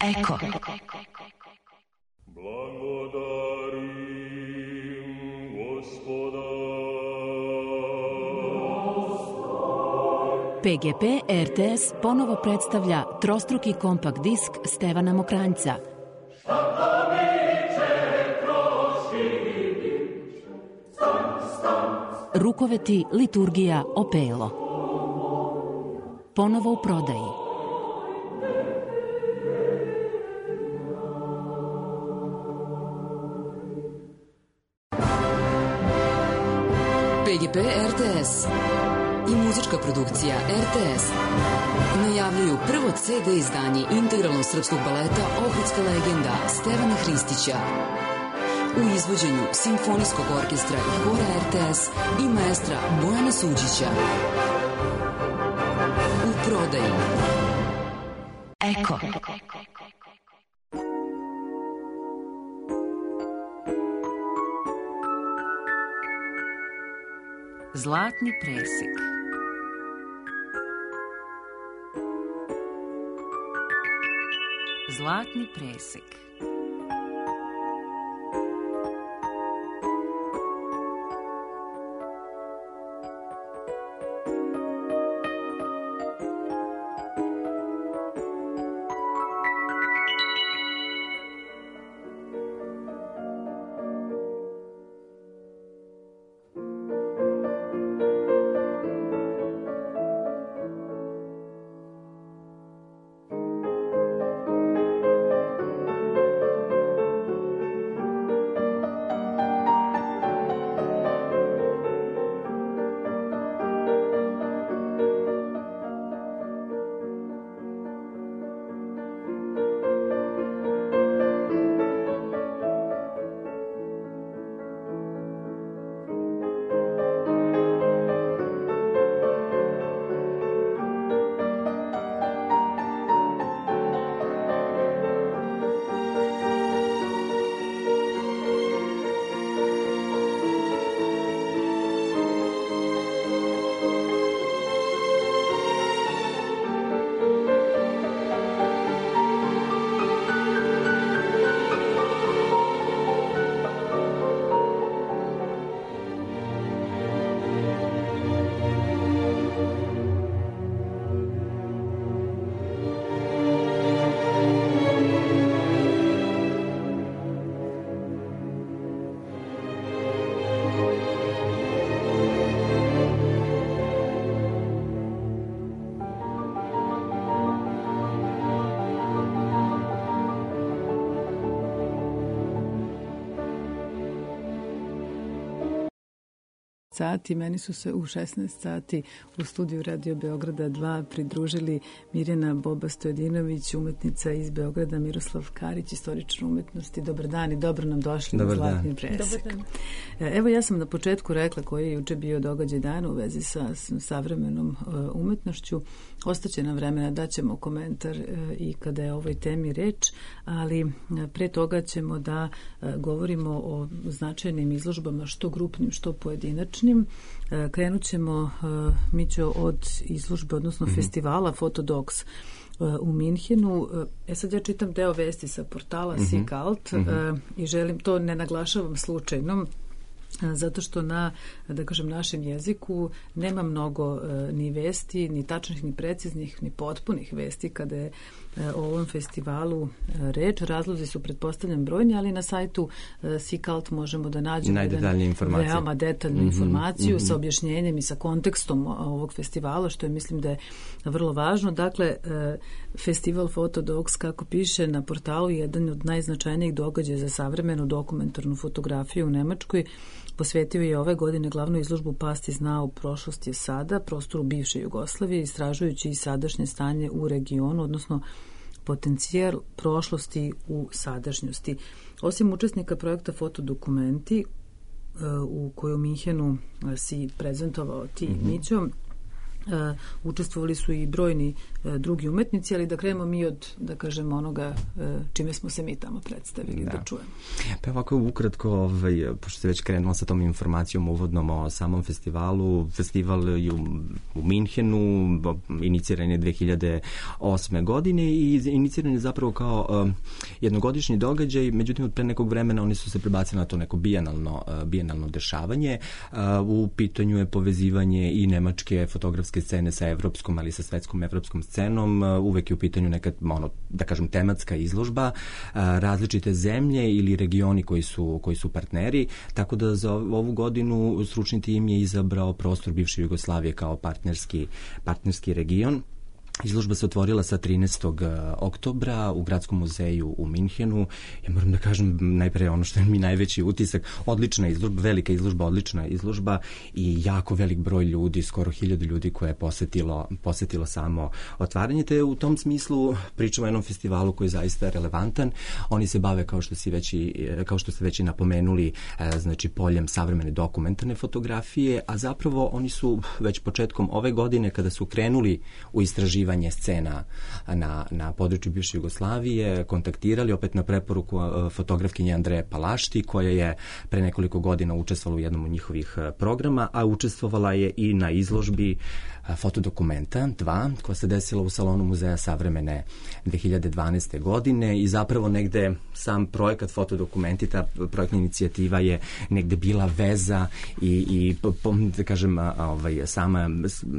Eko. PGP RTS ponovo predstavlja trostruki kompakt disk Stevana Mokranjca. Rukoveti, liturgija, opelo. Ponovo u prodaji. PGP RTS i muzička produkcija RTS najavljuju prvo CD izdanje integralnog srpskog baleta Ohridska legenda Stevana Hristića u izvođenju Simfonijskog orkestra i hora RTS i maestra Bojana Suđića. U prodaji. Eko. Zlatni presek. Zlatni presek. sati. Meni su se u 16 sati u studiju Radio Beograda 2 pridružili Mirjana Boba Stojedinović, umetnica iz Beograda, Miroslav Karić, istoričar umetnosti. Dobar dan i dobro nam došli na Zlatni presek. Evo, ja sam na početku rekla koji je juče bio događaj dana u vezi sa savremenom umetnošću. Ostaće nam vremena, daćemo komentar i kada je o ovoj temi reč, ali pre toga ćemo da govorimo o značajnim izložbama, što grupnim, što pojedinačnim. Krenut ćemo, Mićo, od izložbe, odnosno festivala Fotodoks u Minhenu. Sad ja čitam deo vesti sa portala Sikalt i želim, to ne naglašavam slučajno, zato što na, da kažem, našem jeziku nema mnogo ni vesti, ni tačnih, ni preciznih, ni potpunih vesti kada je o ovom festivalu reč. Razlozi su, pretpostavljam, brojni, ali na sajtu Sikalt možemo da nađemo veoma detaljnu informaciju sa objašnjenjem i sa kontekstom ovog festivala, što je, mislim, da je vrlo važno. Dakle, festival Fotodoks, kako piše na portalu, je jedan od najznačajnijih događaja za savremenu dokumentarnu fotografiju u Nemačkoj. Posvetio je ove godine glavnu izložbu Pasti zna u prošlosti je sada, prostoru bivše Jugoslavije, istražujući i sadašnje stanje u regionu, odnosno potencijal prošlosti u sadašnjosti. Osim učesnika projekta Fotodokumenti, u koju u Minhenu si prezentovao ti, Mićo, Učestvovali su i brojni drugi umetnici, ali da krenemo mi od, da kažem, onoga čime smo se mi tamo predstavili, da čujemo. Pa ovako ukratko, pošto se već krenulo sa tom informacijom uvodnom o samom festivalu, festival je u Minhenu, iniciran je 2008. godine i iniciran je zapravo kao jednogodišnji događaj, međutim od pre nekog vremena oni su se prebacili na to neko bijenalno dešavanje. U pitanju je povezivanje i nemačke fotografske scene sa evropskom, ali sa svetskom evropskom scenom. Uvek je u pitanju neka, da kažem, tematska izložba, različite zemlje ili regioni koji su partneri, tako da za ovu godinu stručni tim je izabrao prostor bivše Jugoslavije kao partnerski region. Izložba se otvorila sa 13. oktobra u Gradskom muzeju u Minhenu. Ja moram da kažem najpre ono što je mi najveći utisak, odlična izložba, velika izložba, odlična izložba i jako velik broj ljudi, skoro 1000 ljudi koje je posetilo samo otvaranje. Te u tom smislu pričamo o jednom festivalu koji je zaista relevantan. Oni se bave, kao što ste već i napomenuli, znači poljem savremene dokumentarne fotografije, a zapravo oni su već početkom ove godine, kada su krenuli u istraživanje scena na području bivše Jugoslavije, kontaktirali opet na preporuku fotografkinje Andreje Palašti, koja je pre nekoliko godina učestvovala u jednom od njihovih programa, a učestvovala je i na izložbi Fotodokumenta 2, koja se desila u Salonu Muzeja savremene 2012. godine i zapravo negde sam projekat Fotodokumenti, ta projektna inicijativa je negde bila veza i da kažem, sama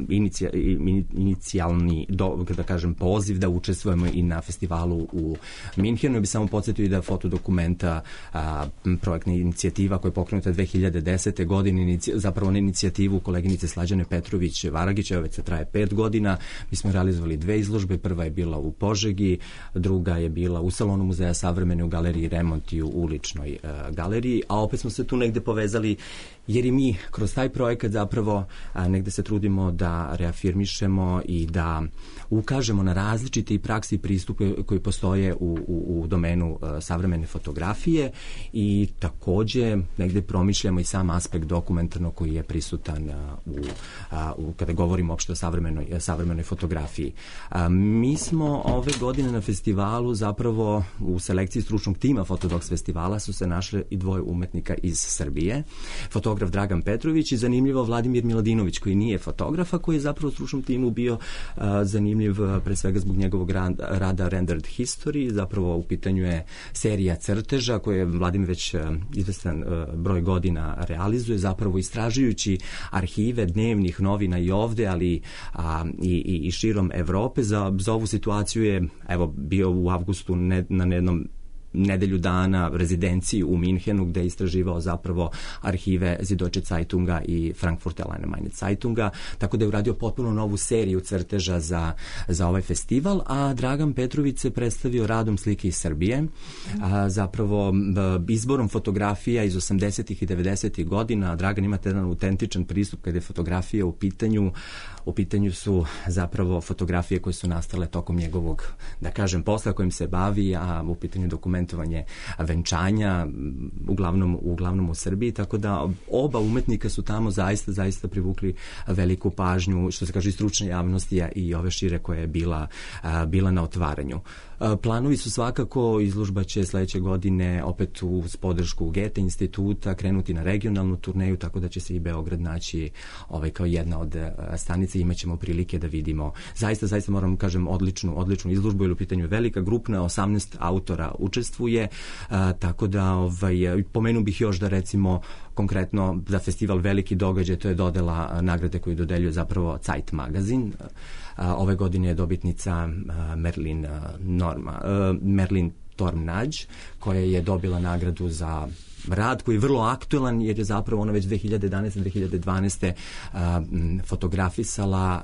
inicijalni da kažem poziv da učestvujemo i na festivalu u Minhenu. Ja bih samo podsjetio i da Fotodokumenta projektna inicijativa koja je pokrenuta 2010. godine, zapravo na inicijativu koleginice Slađane Petrović-Varagić, već se traje 5 godina. Mi smo realizovali 2 izložbe, prva je bila u Požegi, druga je bila u Salonu Muzeja savremene u galeriji Remont i u uličnoj galeriji, a opet smo se tu negde povezali jer i mi kroz taj projekat zapravo negde se trudimo da reafirmišemo i da ukažemo na različite i praksi i pristupe koji postoje u domenu savremene fotografije i takođe negde promišljamo i sam aspekt dokumentarno koji je prisutan kada govorimo uopšte o savremenoj fotografiji. Mi smo ove godine na festivalu zapravo u selekciji stručnog tima Fotodoks festivala su se našle i 2 umetnika iz Srbije. Fotograf Dragan Petrović i zanimljivo Vladimir Miladinović koji nije fotograf, a koji je zapravo u stručnom timu bio zanimljiv pre svega zbog njegovog rada Rendered History. Zapravo u pitanju je serija crteža koje Vladimir već izvestan broj godina realizuje, zapravo istražujući arhive dnevnih novina i ovde, ali i širom Evrope. Za ovu situaciju je bio u avgustu na jednom nedelju dana rezidenciji u Minhenu gde je istraživao zapravo arhive Süddeutsche Zeitunga i Frankfurter Allgemeine Zeitunga, tako da je uradio potpuno novu seriju crteža za ovaj festival, a Dragan Petrović se predstavio radom slike iz Srbije, zapravo izborom fotografija iz 80. i 90. godina. Dragan ima jedan autentičan pristup kada je fotografija u pitanju. U pitanju su zapravo fotografije koje su nastale tokom njegovog, da kažem, posla kojim se bavi, a u pitanju dokumentovanje venčanja, uglavnom u Srbiji, tako da oba umetnika su tamo zaista privukli veliku pažnju, što se kaže, i stručne javnosti i ove šire koja je bila na otvaranju. Planovi su svakako, izložba će sledeće godine opet uz podršku Goethe instituta krenuti na regionalnu turneju, tako da će se i Beograd naći kao jedna od stanica. Imaćemo prilike da vidimo zaista moram kažem odličnu izložbu, jer u pitanju je velika grupna, 18 autora učestvuje, tako da pomenuo bih još da recimo konkretno za festival veliki događaj, to je dodela nagrade koju dodeljuje zapravo Zeit magazin. Ove godine je dobitnica Merlin Tormnadž, koja je dobila nagradu za rad koji je vrlo aktuelan, jer je zapravo ona već 2011-2012 fotografisala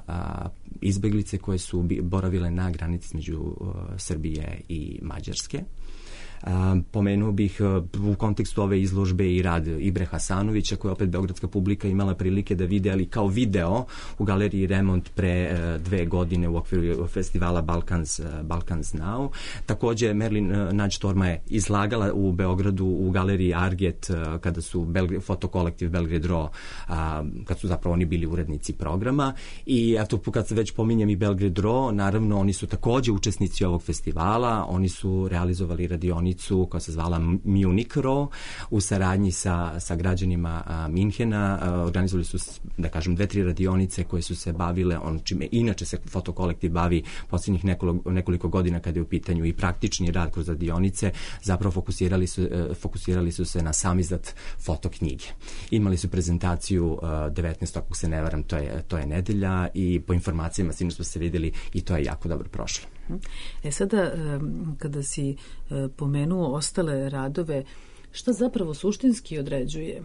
izbeglice koje su boravile na granici između Srbije i Mađarske. Pomenuo bih u kontekstu ove izložbe i rad Ibre Hasanovića, koja opet beogradska publika imala prilike da vide, ali kao video u galeriji Remont pre 2 godine u okviru festivala Balkans Now. Takođe, Merlin Nađ-Torma je izlagala u Beogradu u galeriji Arget kada su fotokolektiv Belgrade Raw, kad su zapravo oni bili urednici programa. I eto, kad se već pominjem i Belgrade Raw, naravno oni su takođe učesnici ovog festivala. Oni su realizovali radionicu koja se zvala Munich Raw u saradnji sa građanima Minhena. Organizovali su, da kažem, 2-3 radionice koje su se bavile čime inače se fotokolektiv bavi posljednjih nekoliko godina kada je u pitanju i praktični rad kroz radionice. Zapravo fokusirali su se na samizdat fotoknjige. Imali su prezentaciju 19. ako se ne varam, to je nedelja, i po informacijama sinoć smo se videli i to je jako dobro prošlo. Sada, kada si pomenuo ostale radove, šta zapravo suštinski određuje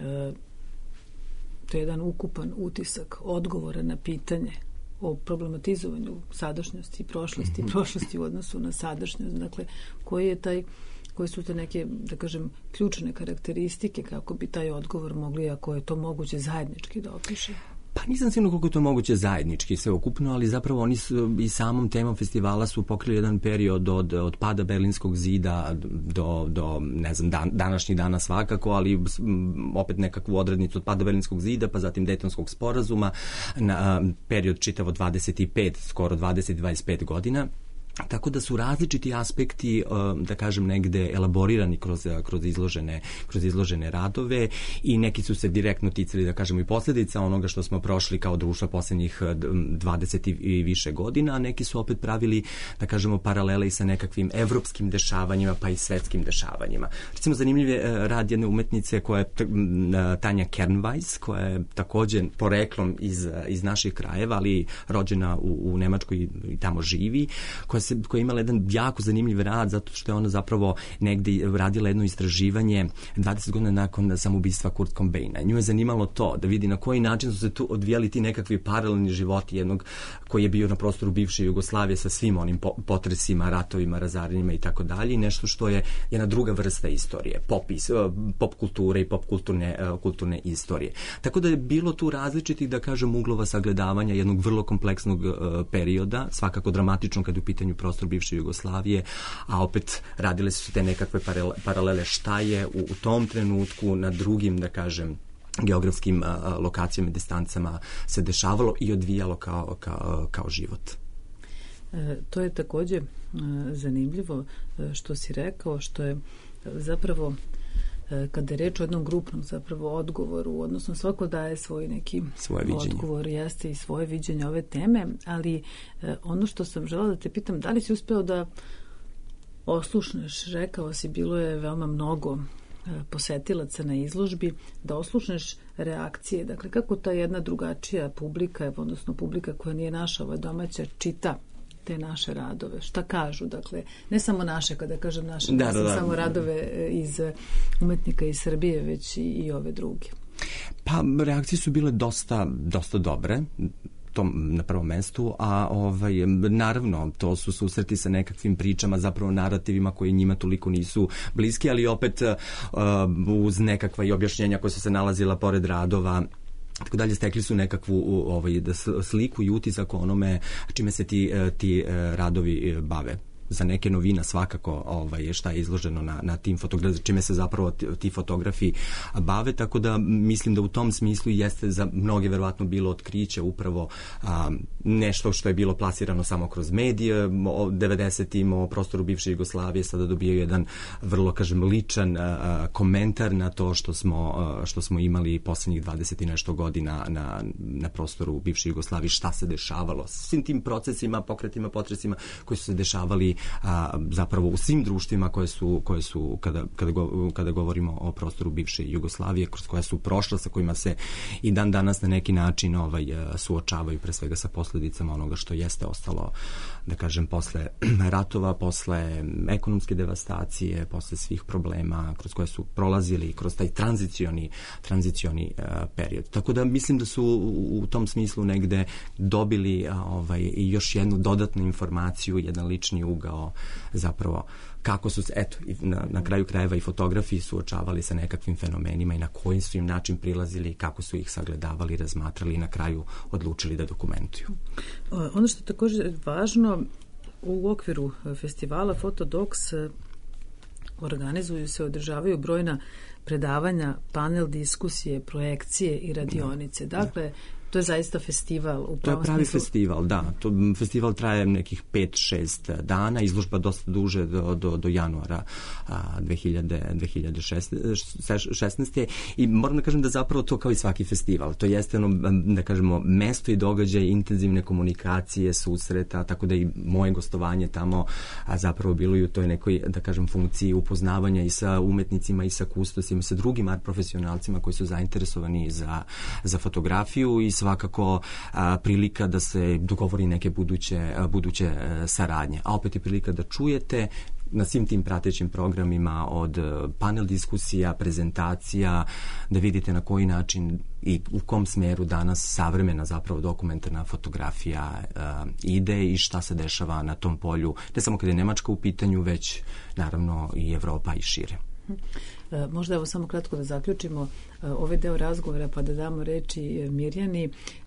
to je jedan ukupan utisak odgovora na pitanje o problematizovanju sadašnjosti i prošlosti u odnosu na sadašnjost. Dakle, koje su te neke, da kažem, ključne karakteristike kako bi taj odgovor mogli, ako je to moguće, zajednički da opiše? Pa nisam sigurno koliko je to moguće zajednički sve ukupno, ali zapravo oni su i samom temom festivala su pokrili jedan period od pada Berlinskog zida do ne znam, današnjih dana svakako, ali opet nekakvu odrednicu od pada Berlinskog zida, pa zatim Dejtonskog sporazuma, na period čitavo 25, skoro 20-25 godina. Tako da su različiti aspekti, da kažem, negde elaborirani kroz izložene radove, i neki su se direktno ticali, da kažem, i posljedica onoga što smo prošli kao društvo poslednjih 20 i više godina, a neki su opet pravili, da kažemo, paralele i sa nekakvim evropskim dešavanjima pa i svetskim dešavanjima. Recimo, zanimljiv je rad jedne umetnice koja je Tanja Kernweis, koja je takođe poreklom iz naših krajeva, ali rođena u Nemačkoj i tamo živi, koja je imala jedan jako zanimljiv rad, zato što je ona zapravo negde radila jedno istraživanje 20 godina nakon samoubistva Kurt Cobaina. Nju je zanimalo to, da vidi na koji način su se tu odvijali ti nekakvi paralelni životi jednog koji je bio na prostoru bivše Jugoslavije sa svim onim potresima, ratovima, razaranjima i tako dalje, i nešto što je jedna druga vrsta istorije, pop kulture i pop kulturne istorije. Tako da je bilo tu različitih, da kažem, uglova sagledavanja jednog vrlo kompleksnog perioda, svakako dramatično kad je u pitanju prostor bivše Jugoslavije, a opet radile su te nekakve paralele šta je u tom trenutku na drugim, da kažem, geografskim lokacijama i distancama se dešavalo i odvijalo kao život. To je takođe zanimljivo što si rekao, što je zapravo kada je reč o jednom grupnom zapravo odgovoru, odnosno svako daje svoj neki odgovor, jeste i svoje viđenje ove teme, ali ono što sam žela da te pitam, da li si uspeo da oslušneš, rekao si, bilo je veoma mnogo posetilaca na izložbi, da oslušneš reakcije, dakle kako ta jedna drugačija publika, odnosno publika koja nije naša, ova domaća, čita te naše radove, šta kažu, dakle, ne samo naše, kada kažem naše, ne samo radove iz umetnika iz Srbije, već i ove druge. Pa, reakcije su bile dosta dobre, to na prvom mestu, a naravno to su susreti sa nekakvim pričama, zapravo narativima koji njima toliko nisu bliski, ali opet uz nekakva i objašnjenja koja su se nalazila pored radova, tako dalje, stekli su nekakvu sliku i utisak o onome čime se ti radovi bave. Za neke novina svakako šta je izloženo na tim fotografijama, čime se zapravo ti fotografi bave, tako da mislim da u tom smislu jeste za mnoge verovatno bilo otkriće upravo nešto što je bilo plasirano samo kroz medije, 90-im o prostoru bivše Jugoslavije sada dobijaju jedan vrlo, kažem, ličan komentar na to što smo imali poslednjih 20 i nešto godina na prostoru bivše Jugoslavije, šta se dešavalo, svim tim procesima, pokretima, potresima koji su se dešavali zapravo u svim društvima koje su kada govorimo o prostoru bivše Jugoslavije, kroz koja su prošla, sa kojima se i dan danas na neki način suočavaju, pre svega sa posledicama onoga što jeste ostalo, da kažem, posle ratova, posle ekonomske devastacije, posle svih problema kroz koje su prolazili, kroz taj tranzicioni period. Tako da mislim da su u tom smislu negde dobili i još jednu dodatnu informaciju, jedan lični ugao mogao zapravo kako su se, eto, na kraju krajeva i fotografi suočavali sa nekakvim fenomenima i na koji su im način prilazili i kako su ih sagledavali, razmatrali i na kraju odlučili da dokumentuju. Ono što je također važno, u okviru festivala Fotodocs organizuju se, održavaju brojna predavanja, panel diskusije, projekcije i radionice. Dakle, to je zaista festival. To je pravi festival, da. Festival traje nekih 5-6 dana, izložba dosta duže do januara 2016. I moram da kažem da zapravo to kao i svaki festival. To jeste da kažemo, mesto i događaj intenzivne komunikacije, susreta, tako da i moje gostovanje tamo zapravo bilo i u toj nekoj, da kažem, funkciji upoznavanja i sa umetnicima i sa kustosima, sa drugim art profesionalcima koji su zainteresovani za fotografiju i svakako prilika da se dogovori neke buduće saradnje. A opet je prilika da čujete na svim tim pratećim programima od panel diskusija, prezentacija, da vidite na koji način i u kom smeru danas savremena zapravo dokumentarna fotografija ide i šta se dešava na tom polju, ne samo kada je Nemačka u pitanju, već naravno i Evropa i šire. Možda evo samo kratko da zaključimo ovaj deo razgovora pa da damo reči Mirjani.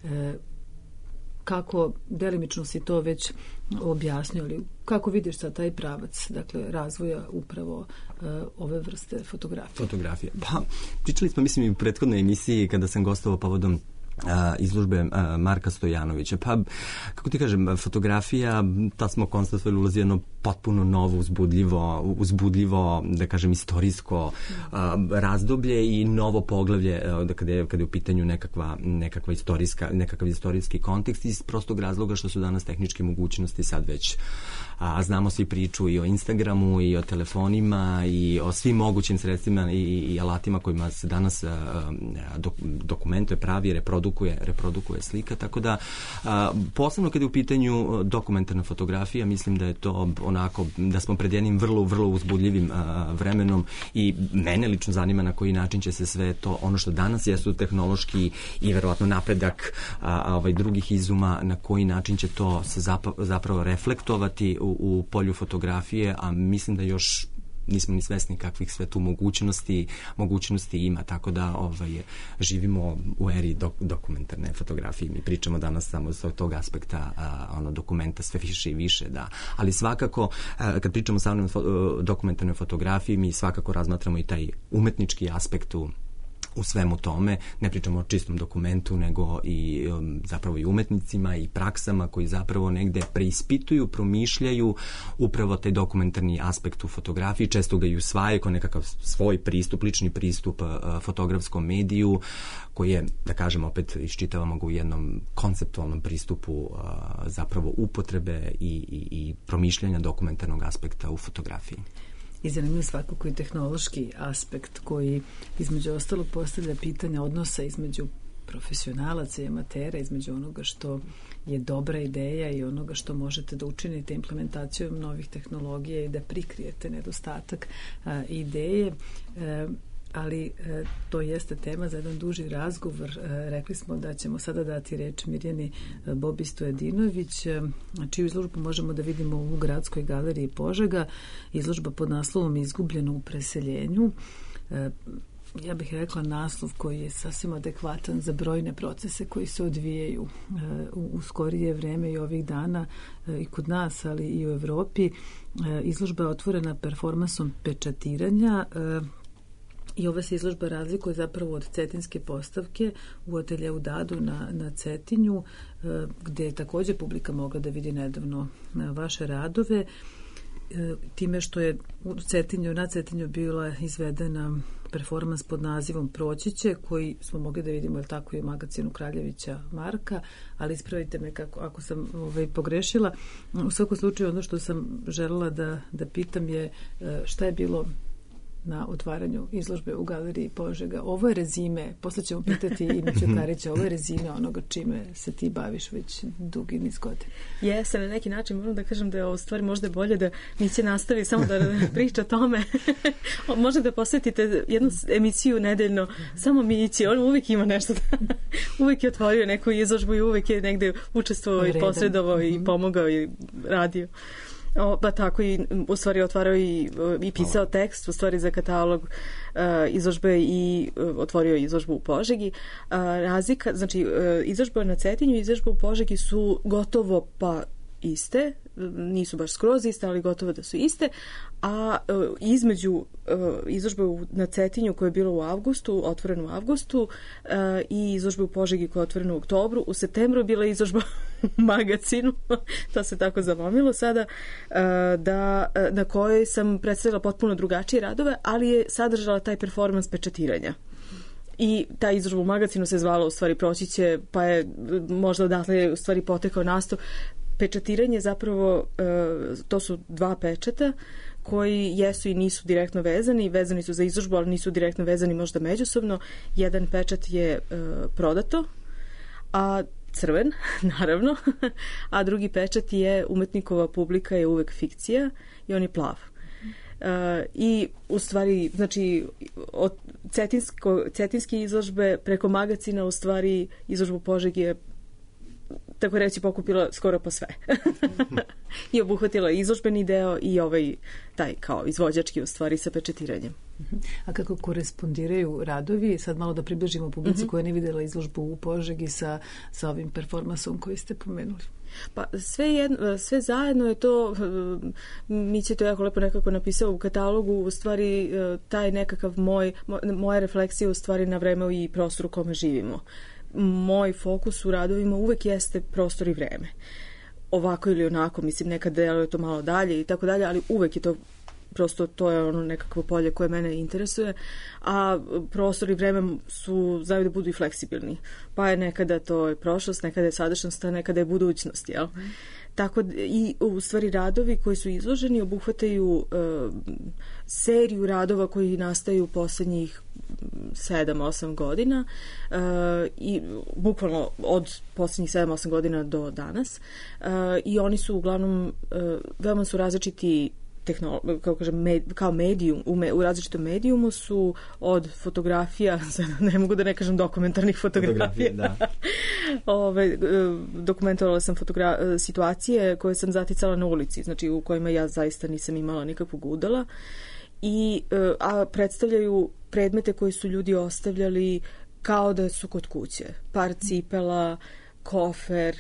Kako, delimično si to već objasnio, ali kako vidiš sad taj pravac, dakle, razvoja upravo ove vrste fotografije? Pa, pričali smo, mislim, i u prethodnoj emisiji kada sam gostovao povodom izložbe Marka Stojanovića. Pa, kako ti kažem, fotografija, ta smo konstatovali, ulazi jedno potpuno novo, uzbudljivo, da kažem, istorijsko razdoblje i novo poglavlje kada je u pitanju nekakav istorijski kontekst iz prostog razloga što su danas tehničke mogućnosti sad već znamo svi priču i o Instagramu i o telefonima i o svim mogućim sredstvima i alatima kojima se danas dokumentuje, pravi, reprodukuje slika, tako da posebno kada je u pitanju dokumentarna fotografija, mislim da je to onako, da smo pred jednim vrlo uzbudljivim vremenom i mene lično zanima na koji način će se sve to, ono što danas jesu tehnološki i verovatno napredak drugih izuma, na koji način će to se zapravo reflektovati u polju fotografije, a mislim da još nismo ni svesni kakvih sve tu mogućnosti ima, tako da živimo u eri dokumentarne fotografije. Mi pričamo danas samo s tog aspekta dokumenta sve više i više, da. Ali svakako, kad pričamo samo o dokumentarnoj fotografiji, mi svakako razmatramo i taj umetnički aspekt u svemu tome, ne pričamo o čistom dokumentu, nego i zapravo i umetnicima i praksama koji zapravo negde preispituju, promišljaju upravo taj dokumentarni aspekt u fotografiji, često ga i usvajaju kao nekakav svoj pristup, lični pristup fotografskom mediju, koji je, da kažem, opet iščitavamo ga u jednom konceptualnom pristupu zapravo upotrebe i promišljanja dokumentarnog aspekta u fotografiji. I zanimljiv svakako i tehnološki aspekt koji između ostalog postavlja pitanja odnosa između profesionalaca i amatera, između onoga što je dobra ideja i onoga što možete da učinite implementacijom novih tehnologija i da prikrijete nedostatak ideje. Ali to jeste tema za jedan duži razgovor. Rekli smo da ćemo sada dati reč Mirjani Bobi Stojadinović, čiju izložbu možemo da vidimo u Gradskoj galeriji Požega. Izložba pod naslovom Izgubljeno u preseljenju. Ja bih rekla naslov koji je sasvim adekvatan za brojne procese koji se odvijaju u skorije vreme i ovih dana i kod nas, ali i u Evropi. Izložba je otvorena performansom pečatiranja i ova se izložba razlikuje zapravo od cetinske postavke u ateljeu Dadu na Cetinju, gde je također publika mogla da vidi nedavno vaše radove, time što je na Cetinju bila izvedena performans pod nazivom Proći, koji smo mogli da vidimo, je tako, i u magazinu Kraljevića Marka, ali ispravite me ako sam pogrešila. U svakom slučaju, ono što sam želela da pitam je šta je bilo na otvaranju izložbe u galeriji Požega. Ovo je rezime, posle ćemo pitati i Miću Karića, ovo je rezime onoga čime se ti baviš već dugi niz godina. Jeste, na neki način moram da kažem da je ovo stvari možda bolje da Miće nastavi samo da priča o tome. Možda da posvetite jednu emisiju nedeljno samo Mići, on uvijek ima nešto uvijek je otvorio neku izložbu i uvijek je negde učestvovao i posredovao i pomogao i radio. Pa tako i u stvari otvarao i pisao tekst u stvari za katalog izložbe i otvorio izložbu u Požegi. Razlika, znači izložba na Cetinju i izložba u Požegi su gotovo pa iste, nisu baš skroz iste, ali gotovo da su iste, a između izložbe na Cetinju koja je bila u avgustu, otvorena u avgustu, i izložbe u Požegi koja je otvorena u oktobru, u septembru je bila izložba u Magacinu, to se tako zavomilo sada, na kojoj sam predstavila potpuno drugačije radove, ali je sadržala taj performans pečatiranja. I ta izložba u Magacinu se zvala u stvari Proći će, pa je možda odatle u stvari potekao nastup. Pečatiranje zapravo, to su 2 pečata koji jesu i nisu direktno vezani su za izložbu, ali nisu direktno vezani možda međusobno. Jedan pečat je prodato, a crven, naravno, a drugi pečat je umetnikova publika je uvek fikcija i on je plav. I u stvari, znači, od cetinske izložbe preko Magacina u stvari izložbu Požeg je tako reći pokupila skoro pa sve. I obuhvatila izložbeni deo i taj kao izvođački u stvari sa pečatiranjem. A kako korespondiraju radovi, sad malo da približimo publici koja ne videla izložbu u Požegi sa ovim performansom koji ste pomenuli? Pa sve zajedno je to, Mića to jako lepo nekako napisao u katalogu, u stvari taj nekakav moja refleksija u stvari na vreme i prostor u kome živimo. Moj fokus u radovima uvek jeste prostor i vreme. Ovako ili onako, mislim, nekad deluje to malo dalje i tako dalje, ali uvek je to prosto, to je ono nekakvo polje koje mene interesuje, a prostor i vreme znaju da budu i fleksibilni. Pa je nekada to je prošlost, nekada je sadašnjost, a nekada je budućnost, jel? Tako i u stvari radovi koji su izloženi obuhvataju seriju radova koji nastaju u poslednjih 7-8 godina i bukvalno od poslednjih 7-8 godina do danas, i oni su uglavnom veoma su različiti kao medijum, u različitom medijumu su od fotografija, ne mogu da ne kažem dokumentarnih fotografija, da. Dokumentovala sam situacije koje sam zaticala na ulici, znači u kojima ja zaista nisam imala nikakvog udela, a predstavljaju predmete koje su ljudi ostavljali kao da su kod kuće. Par cipela, kofer,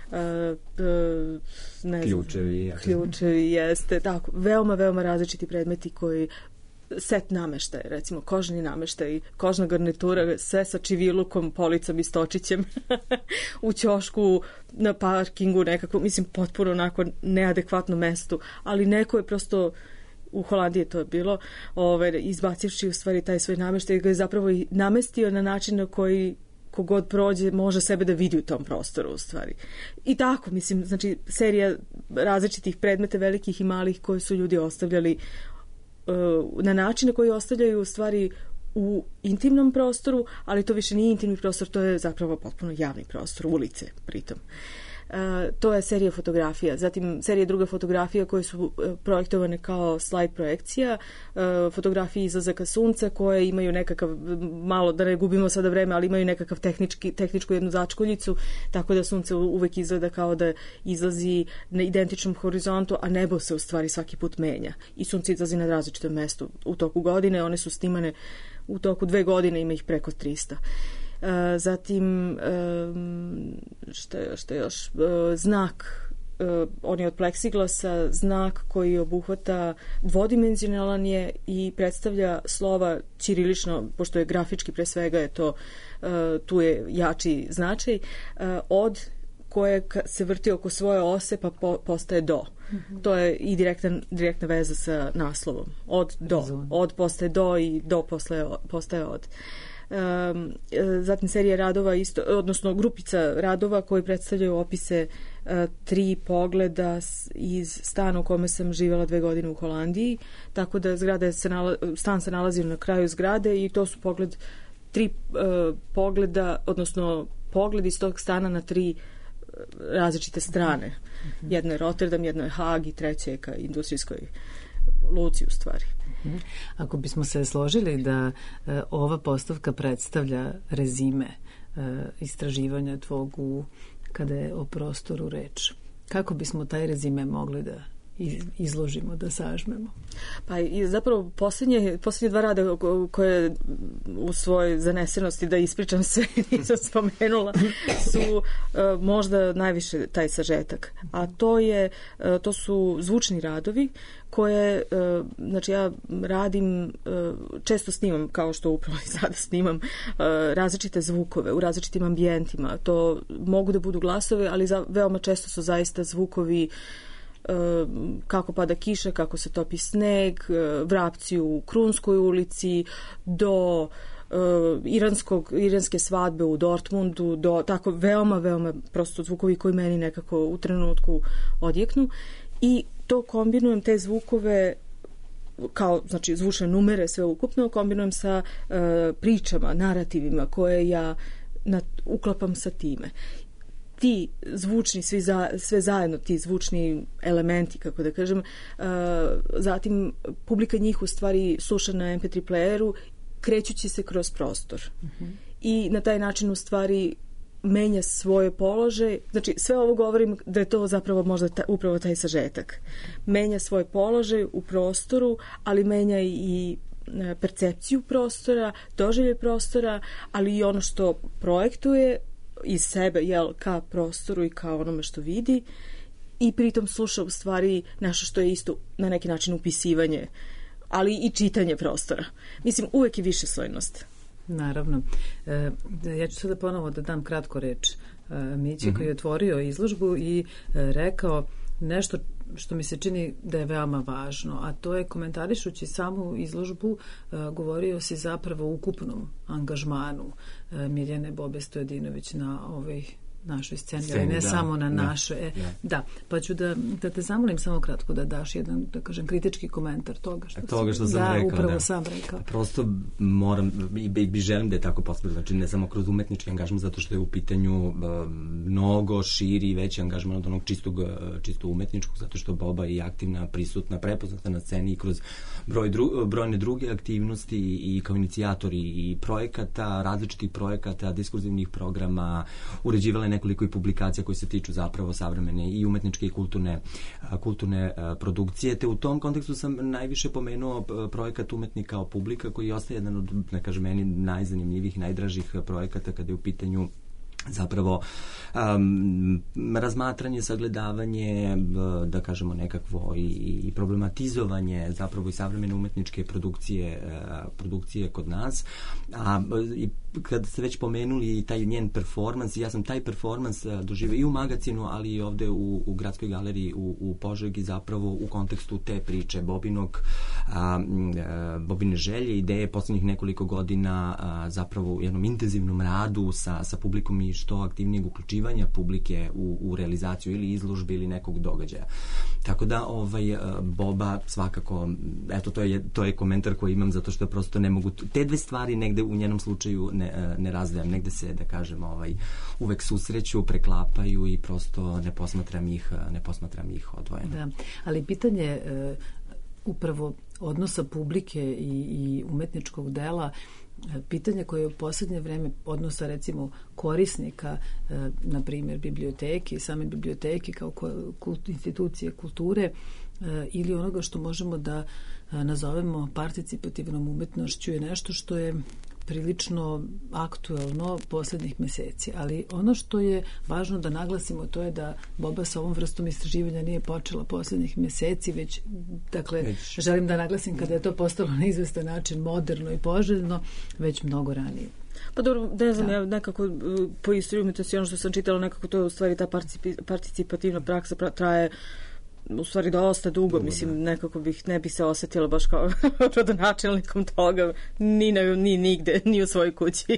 ključevi, jeste, tako, veoma različiti predmeti koji, set nameštaje, recimo kožni nameštaj, kožna garnitura, sve sa čivilukom, policom i stočićem u ćošku, na parkingu nekako, mislim, potpuno onako neadekvatno mestu, ali neko je prosto u Holandiji to je bilo, izbacivši u stvari taj svoj nameštaj, ga je zapravo i namestio na način na koji kogod prođe može sebe da vidi u tom prostoru u stvari. I tako, mislim, znači serija različitih predmeta, velikih i malih, koje su ljudi ostavljali na način na koji ostavljaju u stvari u intimnom prostoru, ali to više nije intimni prostor, to je zapravo potpuno javni prostor, ulice pritom. To je serija fotografija. Zatim serija druga fotografija koje su projektovane kao slajd projekcija, fotografije izlazaka sunca koje imaju nekakav, malo da ne gubimo sada vreme, ali imaju nekakav tehničku jednu začkoljicu, tako da sunce uvek izgleda kao da izlazi na identičnom horizontu, a nebo se u stvari svaki put menja. I sunce izlazi na različitom mestu u toku godine, one su snimane u toku 2 godine, ima ih preko 300. Zatim, što je još, znak, on je od pleksiglasa, znak koji obuhvata, dvodimenzionalan je i predstavlja slova ćirilično, pošto je grafički pre svega je to, tu je jači značaj, od koje se vrti oko svoje ose pa postaje do. To je i direktna veza sa naslovom. Od do. Od postaje do i do postaje od. Zatim serija radova isto, odnosno grupica radova koji predstavljaju opise 3 pogleda iz stana u kome sam živjela 2 godine u Holandiji, tako da stan se nalazi na kraju zgrade i to su 3 pogleda, odnosno pogled iz tog stana na 3 različite strane. Jedno je Rotterdam, jedno je Haag i treće je ka industrijskoj luci u stvari. Ako bismo se složili da ova postavka predstavlja rezime istraživanja tvog kada je o prostoru reč, kako bismo taj rezime mogli da izložimo, da sažmemo? Pa i zapravo posljednje dva rada koje u svojoj zanesenosti, da ispričam sve, nisam spomenula, su možda najviše taj sažetak. A to su zvučni radovi koje, znači ja radim, često snimam, kao što upravo i sada snimam, različite zvukove u različitim ambijentima. To mogu da budu glasovi, ali veoma često su zaista zvukovi kako pada kiša, kako se topi sneg, vrapci u Krunskoj ulici, do iranske svadbe u Dortmundu, do tako veoma prosto zvukovi koji meni nekako u trenutku odjeknu. I to kombinujem, te zvukove kao, znači, zvučne numere sve ukupno, kombinujem sa pričama, narativima koje ja uklapam sa time. Ti zvučni, sve zajedno, ti zvučni elementi, kako da kažem, zatim publika njih u stvari sluša na MP3 playeru, krećući se kroz prostor. I na taj način u stvari menja svoje položaj. Znači, sve ovo govorim da je to zapravo možda upravo taj sažetak. Menja svoj položaj u prostoru, ali menja i percepciju prostora, doživljaj prostora, ali i ono što projektuje iz sebe, ka prostoru i ka onome što vidi, i pritom sluša u stvari nešto što je isto na neki način upisivanje, ali i čitanje prostora. Mislim, uvek je višeslojnost. Naravno. Ja ću sada ponovo da dam kratko reč Mići, koji je otvorio izložbu i rekao nešto što mi se čini da je veoma važno, a to je, komentarišući samu izložbu, govorio si zapravo o ukupnom angažmanu Mirjane Bobe Stojadinović na ovoj našoj sceni, ali ne samo na našoj. Da, pa ću da te zamolim samo kratko da daš jedan, da kažem, kritički komentar toga što sam rekao. Upravo sam rekao. Prosto moram i želim da je tako postavljeno, znači ne samo kroz umetnički angažman, zato što je u pitanju mnogo širi i veći angažman od onog čisto umetničkog, zato što Boba je aktivna, prisutna, prepoznata na sceni i kroz brojne druge aktivnosti i kao inicijatori i projekata, različitih projekata, diskurzivnih programa, uređivala nekoliko i publikacija koji se tiču zapravo savremene i umetničke i kulturne produkcije, te u tom kontekstu sam najviše pomenuo projekat Umetnik kao publika, koji ostaje jedan od, ne kažem, meni najzanimljivijih, najdražih projekata kada je u pitanju zapravo razmatranje, sagledavanje, da kažemo nekakvo i problematizovanje zapravo i savremene umetničke produkcije kod nas. I kada ste već pomenuli i taj njen performans, ja sam taj performans doživio i u magazinu, ali i ovde u Gradskoj galeriji u Požegi, zapravo u kontekstu te priče Bobine želje, ideje poslednjih nekoliko godina zapravo u jednom intenzivnom radu sa publikom i što aktivnijeg uključivanja publike u realizaciju ili izložbe ili nekog događaja. Tako da Boba svakako, eto, to je komentar koji imam, zato što prosto ne mogu te dve stvari negde u njenom slučaju ne razdvajam, negde se, da kažem, uvek susreću, preklapaju i prosto ne posmatram ih odvojeno. Da, ali pitanje upravo odnosa publike i umetničkog dela, pitanje koje je u posljednje vreme odnosa, recimo, korisnika, na primjer biblioteki, same biblioteki kao institucije kulture, ili onoga što možemo da nazovemo participativnom umetnošću, je nešto što je prilično aktuelno posljednjih meseci. Ali ono što je važno da naglasimo, to je da Boba sa ovom vrstom istraživanja nije počela posljednjih meseci, već, dakle, želim da naglasim kada je to postalo na izvestan način moderno i poželjno, već mnogo ranije. Pa dobro, ne znam, ja nekako po istoriji umetnosti, ono što sam čitala, nekako to je u stvari ta participativna praksa traje u stvari dosta dugo, mislim, nekako ne bi se osjetila baš kao rodonačelnikom toga, ni nigde, ni u svojoj kući.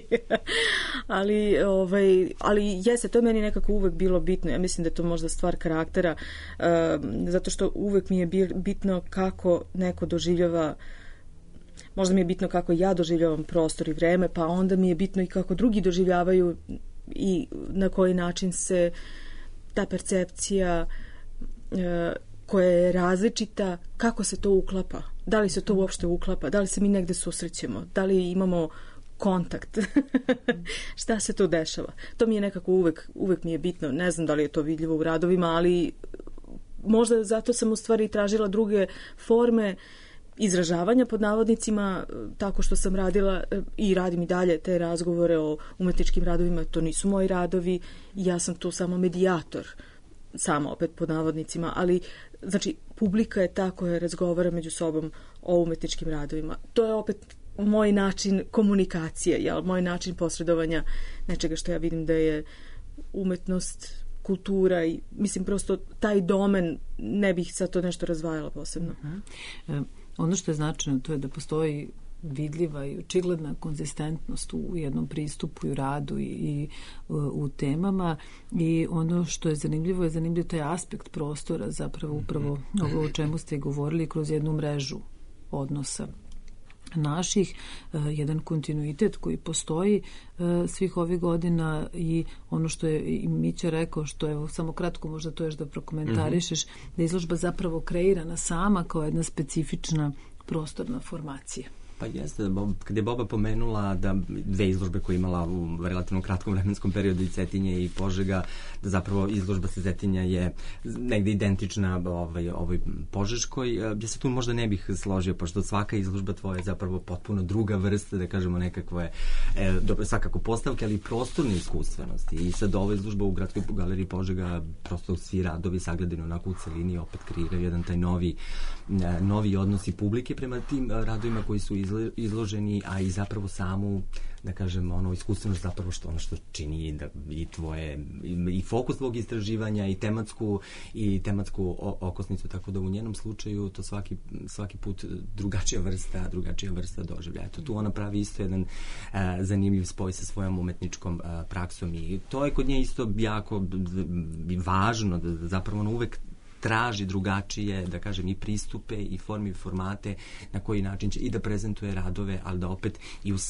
ali jeste, to je meni nekako uvek bilo bitno. Ja mislim da je to možda stvar karaktera, zato što uvek mi je bitno kako neko doživljava, možda mi je bitno kako ja doživljavam prostor i vreme, pa onda mi je bitno i kako drugi doživljavaju i na koji način se ta percepcija koja je različita, kako se to uklapa, da li se to uopšte uklapa, da li se mi negde susrećemo, da li imamo kontakt, šta se to dešava. To mi je nekako uvek mi je bitno, ne znam da li je to vidljivo u radovima, ali možda zato sam u stvari tražila druge forme izražavanja pod navodnicima, tako što sam radila i radim i dalje te razgovore o umetničkim radovima. To nisu moji radovi, ja sam tu samo medijator, sama opet pod navodnicima, ali znači publika je ta koja razgovara među sobom o umetničkim radovima. To je opet moj način komunikacije, moj način posredovanja nečega što ja vidim da je umetnost, kultura i mislim prosto taj domen, ne bih sad to nešto razdvajala posebno. Ono što je značajno to je da postoji vidljiva i očigledna konzistentnost u jednom pristupu i u radu i u temama, i ono što je zanimljivo taj aspekt prostora, zapravo upravo ovo o čemu ste govorili, kroz jednu mrežu odnosa naših, jedan kontinuitet koji postoji svih ovih godina, i ono što je i Mića rekao, što je samo kratko možda to još da prokomentarišeš, da je izložba zapravo kreirana sama kao jedna specifična prostorna formacija. Pa jeste, kad je Boba pomenula da dve izložbe koje je imala u relativno kratkom vremenskom periodu, i Cetinje i Požega, da zapravo izložba sa Cetinja je negde identična ovoj Požeškoj. Ja se tu možda ne bih složio, pošto svaka izložba tvoja je zapravo potpuno druga vrsta, da kažemo nekakve, dobro, svakako postavke, ali i prostorne iskustvenosti. I sad ova izložba u Gradskoj galeriji Požega, prosto svi radovi sagledani onako u celini opet kreiraju jedan taj novi odnos i publike prema tim radovima koji su izloženi, a i zapravo samu, da kažem, iskustvenost zapravo ono što čini i tvoje, i fokus tvog istraživanja i tematsku okosnicu, tako da u njenom slučaju to svaki put drugačija vrsta doživljaja. Tu ona pravi isto jedan zanimljiv spoj sa svojom umetničkom praksom, i to je kod nje isto jako važno, da zapravo ona uvek traži drugačije, da kažem, i pristupe i forme i formate na koji način će i da prezentuje radove, ali da opet i u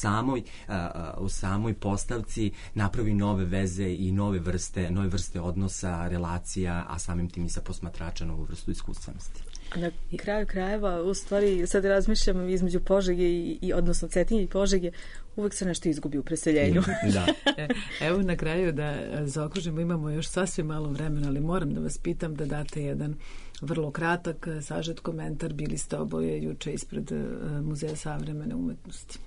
samoj postavci napravi nove veze i nove vrste odnosa, relacija, a samim tim i sa posmatrača novu vrstu iskustvenosti. Na kraju krajeva, u stvari, sad razmišljam između Požege i odnosno Cetinje i Požege, uvek se nešto izgubi u preseljenju. Da. Evo na kraju da zaokružimo, imamo još sasvim malo vremena, ali moram da vas pitam da date jedan vrlo kratak, sažet komentar. Bili ste oboje juče ispred Muzeja savremene umetnosti.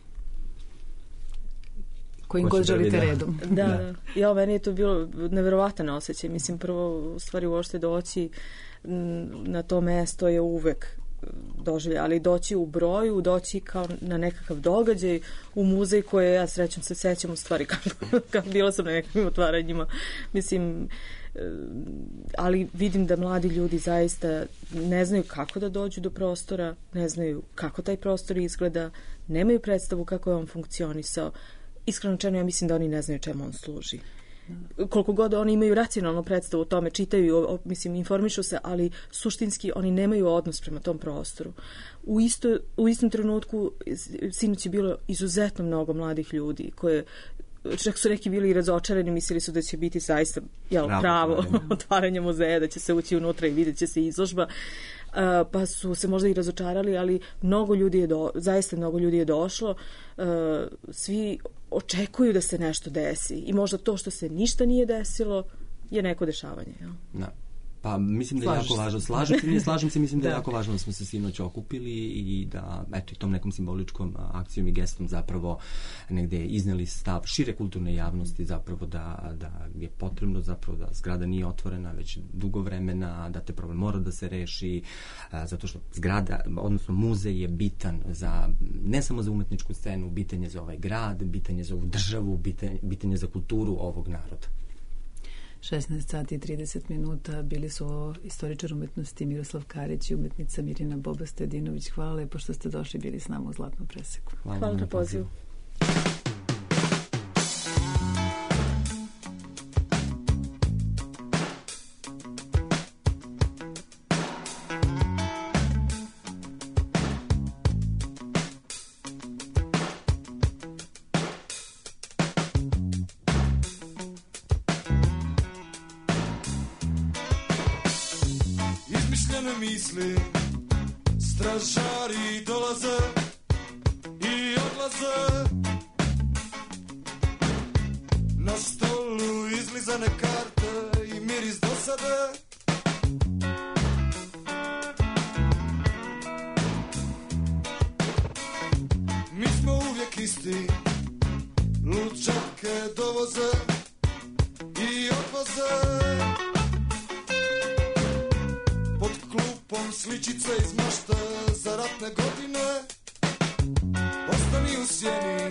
Kojim god želite redom. Da. Meni je to bilo neverovatan osjećaj. Mislim, prvo, u stvari, uopšte doći na to mesto je uvek doživlja, ali doći u broju, doći kao na nekakav događaj u muzej koje ja srećom se sećam u stvari kao bila sam na nekakvim otvaranjima. Mislim, ali vidim da mladi ljudi zaista ne znaju kako da dođu do prostora, ne znaju kako taj prostor izgleda, nemaju predstavu kako je on funkcionisao. Iskreno rečeno, ja mislim da oni ne znaju čemu on služi. Koliko god oni imaju racionalnu predstavu o tome, čitaju, mislim, informišu se, ali suštinski oni nemaju odnos prema tom prostoru. U istom trenutku sinoć je bilo izuzetno mnogo mladih ljudi koje, čak su neki bili i razočarani, mislili su da će biti zaista pravo otvaranje muzeja, da će se ući unutra i vidjet će se izložba, pa su se možda i razočarali, ali zaista mnogo ljudi je došlo, svi očekuju da se nešto desi i možda to što se ništa nije desilo je neko dešavanje. Da. Pa mislim da je jako važno. Slažem se, mislim da je jako važno da smo se sinoć okupili i da, eto, i tom nekom simboličkom akcijom i gestom zapravo negde izneli stav šire kulturne javnosti zapravo da je potrebno zapravo da zgrada nije otvorena već dugo vremena, da te problem mora da se reši, zato što zgrada, odnosno muzej je bitan ne samo za umetničku scenu, bitan je za ovaj grad, bitan je za ovu državu, bitan je za kulturu ovog naroda. 16 sati i 30 minuta. Bili su istoričar umetnosti Miroslav Karić i umetnica Mirjana Boba Stojadinović. Hvala lepo što ste došli, bili s nama u Zlatnom preseku. Hvala na pozivu. Misli, stražari dolaze i odlaze. Na stolu izlizane karte i miris dosade. gluposti, lučake dovoze i odvoze. Pod klupom sličice iz mašta za ratne godine, ostani u sjeni.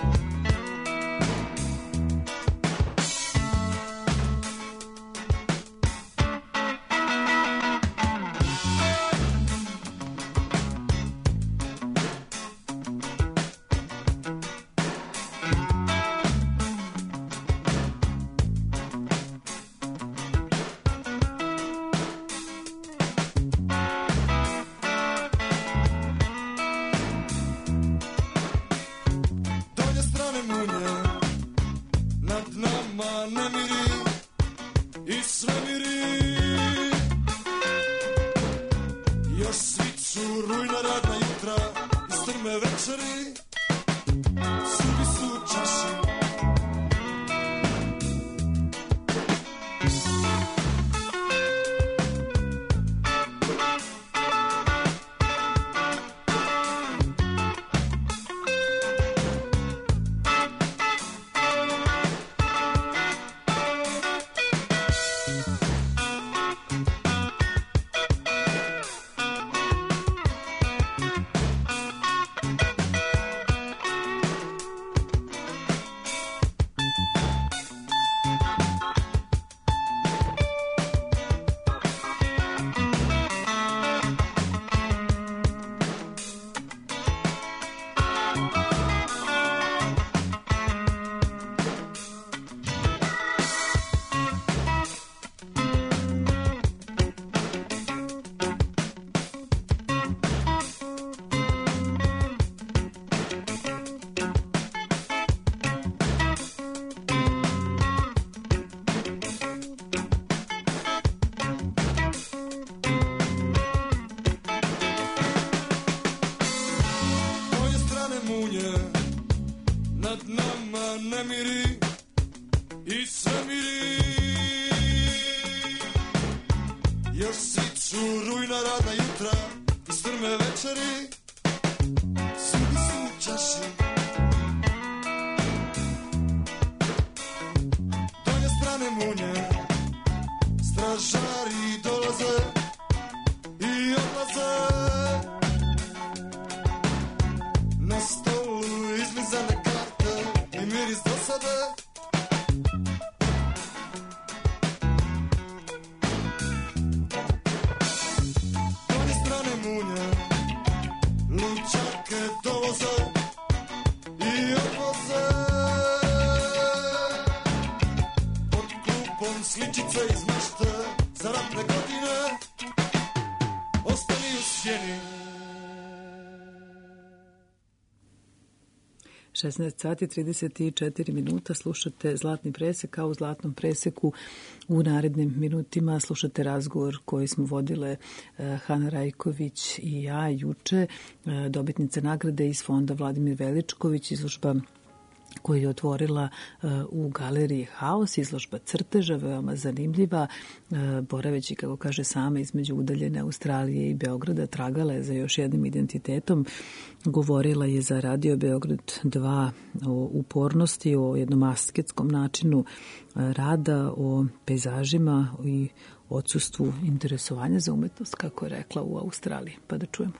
Sličice iz mašte za ratne godine, ostani u sjeni. 16 sati 34 minuta, slušate Zlatni presek, a u Zlatnom preseku u narednim minutima slušate razgovor koji smo vodile Hana Rajković i ja juče, dobitnice nagrade iz fonda Vladimir Veličković, izložba koju je otvorila u galeriji Haos, izložba crteža, veoma zanimljiva, boraveći, kako kaže sama, između udaljene Australije i Beograda, tragala je za još jednim identitetom, govorila je za Radio Beograd 2 o upornosti, o jednom asketskom načinu rada, o pejzažima i odsustvu interesovanja za umetnost, kako je rekla, u Australiji. Pa da čujemo.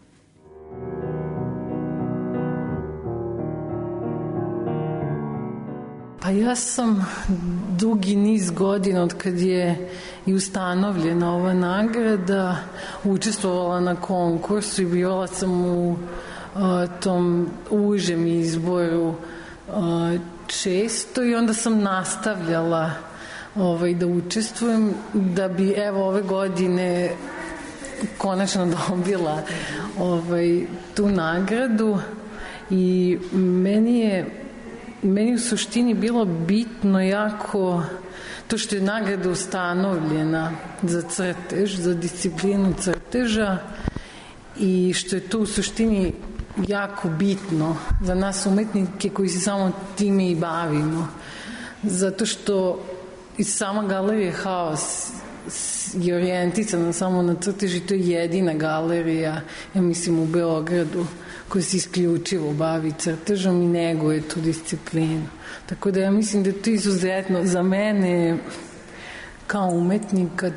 Pa ja sam dugi niz godina od kad je i ustanovljena ova nagrada učestvovala na konkursu i bila sam u tom užem izboru često i onda sam nastavljala da učestvujem da bi evo ove godine konačno dobila tu nagradu i meni u suštini bilo bitno jako to što je nagrada ustanovljena za crtež, za disciplinu crteža i što je to u suštini jako bitno za nas umetnike koji se samo time i bavimo. Zato što i sama galerija Haos je orijentisana samo na crtež i to je jedina galerija, ja mislim, u Beogradu koja se isključivo bavi crtežom i neguje tu disciplinu. Tako da ja mislim da je to izuzetno za mene kao umetnika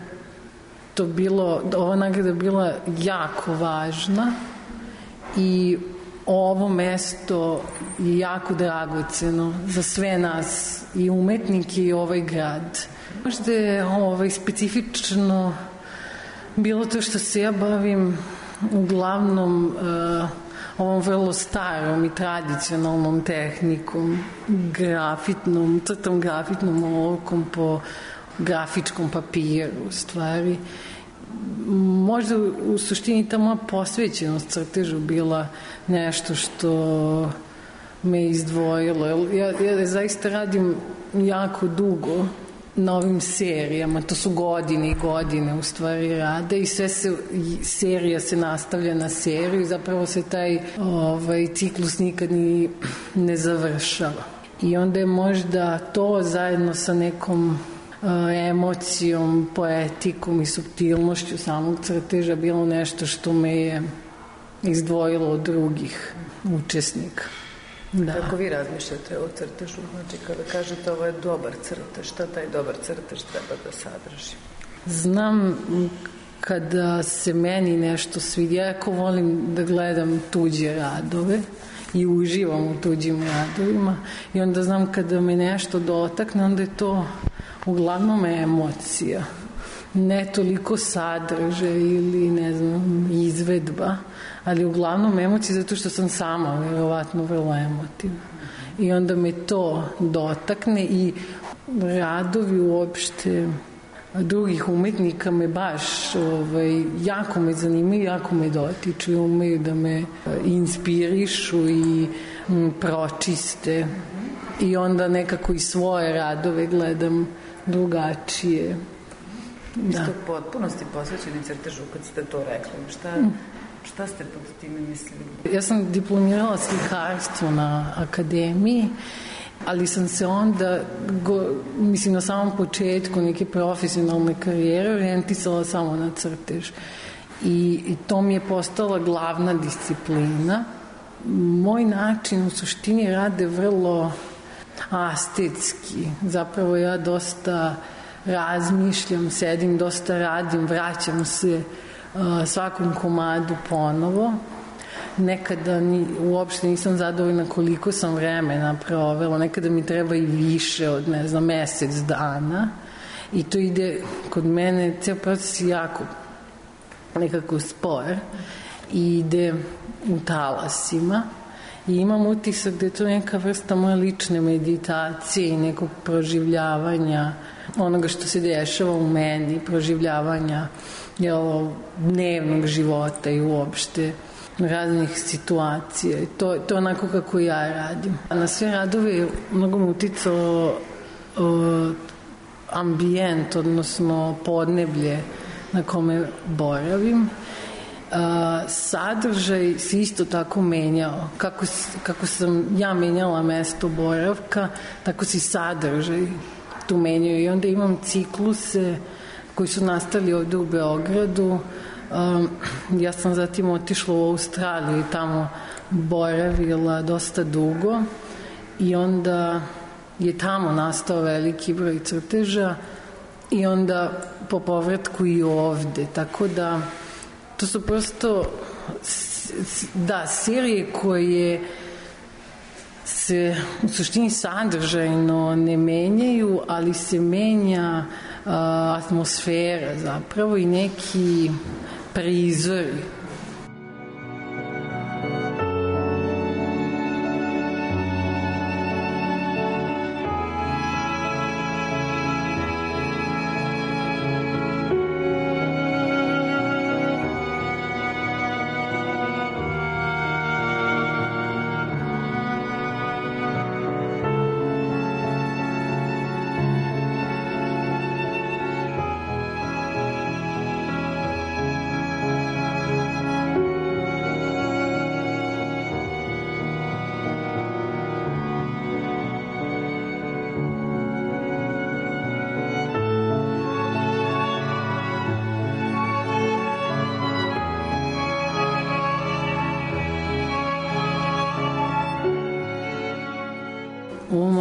ova nagrada bila jako važna i ovo mesto je jako dragoceno za sve nas i umetnike i ovaj grad. Možda je specifično bilo to što se ja bavim uglavnom ovom vrlo starom i tradicionalnom tehnikom, crtom grafitnom olovkom po grafičkom papiru, u stvari. Možda u suštini ta moja posvećenost crtežu bila nešto što me izdvojilo. Ja zaista radim jako dugo na ovim serijama, to su godine i godine u stvari rade i serija se nastavlja na seriju i zapravo se taj ciklus nikad ni ne završava. I onda je možda to zajedno sa nekom emocijom, poetikom i suptilnošću samog crteža bilo nešto što me je izdvojilo od drugih učesnika. Da. Kako vi razmišljate o crtežu? Znači, kada kažete ovo je dobar crtež, šta taj dobar crtež treba da sadrži? Znam kada se meni nešto svidi, ja jako volim da gledam tuđe radove i uživam u tuđim radovima i onda znam kada me nešto dotakne, onda je to uglavnom emocija. Ne toliko sadržaj ili, ne znam, izvedba, ali uglavnom emocije zato što sam sama verovatno vrlo emotivna. I onda me to dotakne i radovi uopšte drugih umetnika me baš jako me zanimaju, jako me dotiču i umeju da me inspirišu i pročiste. I onda nekako i svoje radove gledam drugačije. Vi ste u potpunosti posvećeni crtežu kad ste to rekli. Šta ste pod time mislili? Ja sam diplomirala slikarstvo na akademiji, ali sam se onda, mislim na samom početku neke profesionalne karijere orijentisala samo na crtež. I to mi je postala glavna disciplina. Moj način u suštini rade vrlo estetski. Zapravo ja dosta razmišljam, sedim, dosta radim, vraćam se svakom komadu ponovo. Nekada uopšte nisam zadovoljna koliko sam vremena provela, nekada mi treba i više od, ne znam, mesec dana i to ide kod mene, ceo proces je jako nekako spor i ide u talasima i imam utisak da je to neka vrsta moje lične meditacije i nekog proživljavanja onoga što se dešava u meni, proživljavanja dnevnog života i uopšte raznih situacija. To je onako kako ja radim. Na sve radove je mnogo uticao ambijent, odnosno podneblje na kome boravim. Sadržaj se isto tako menjao. Kako sam ja menjala mesto boravka, tako se i sadržaj tu menjaju. I onda imam cikluse koji su nastali ovde u Beogradu. Ja sam zatim otišla u Australiju i tamo boravila dosta dugo i onda je tamo nastao veliki broj crteža i onda po povratku i ovde. Tako da to su prosto serije koje se u suštini sadržajno ne menjaju, ali se menja atmosfera zapravo i neki prizori.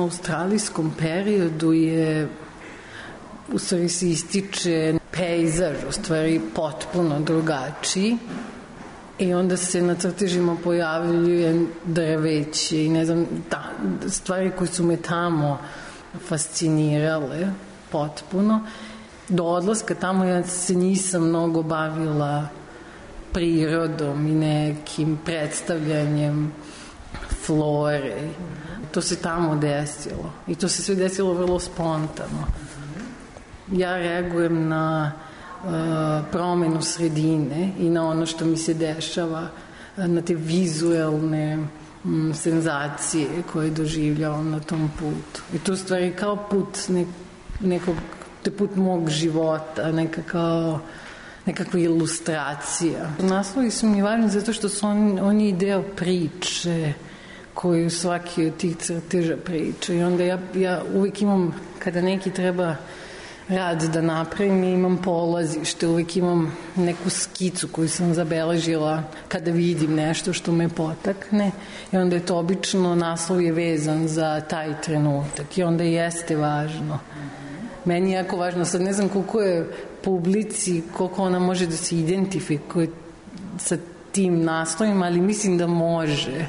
australijskom periodu je u stvari se ističe pejzaž, u stvari potpuno drugačiji, i onda se na crtežima pojavljuje drveće i ne znam, stvari koje su me tamo fascinirale potpuno. Do odlaska tamo ja se nisam mnogo bavila prirodom i nekim predstavljanjem flore. To se tamo desilo i to se sve desilo vrlo spontano. Ja reagujem na promenu sredine i na ono što mi se dešava, na te vizuelne senzacije koje doživljavam na tom putu. I to u stvari kao put nekog, to je put mog života, nekakva ilustracija. Naslovi su mi važni zato što su oni deo priče koju svaki od tih crteža priča. I onda ja uvijek imam, kada neki treba rad da napravim, imam polazište, uvijek imam neku skicu koju sam zabeležila kada vidim nešto što me potakne, i onda je to obično, naslov je vezan za taj trenutak i onda jeste važno. Meni je jako važno, sad ne znam koliko je publici, koliko ona može da se identifikuje sa tim naslovima, ali mislim da može.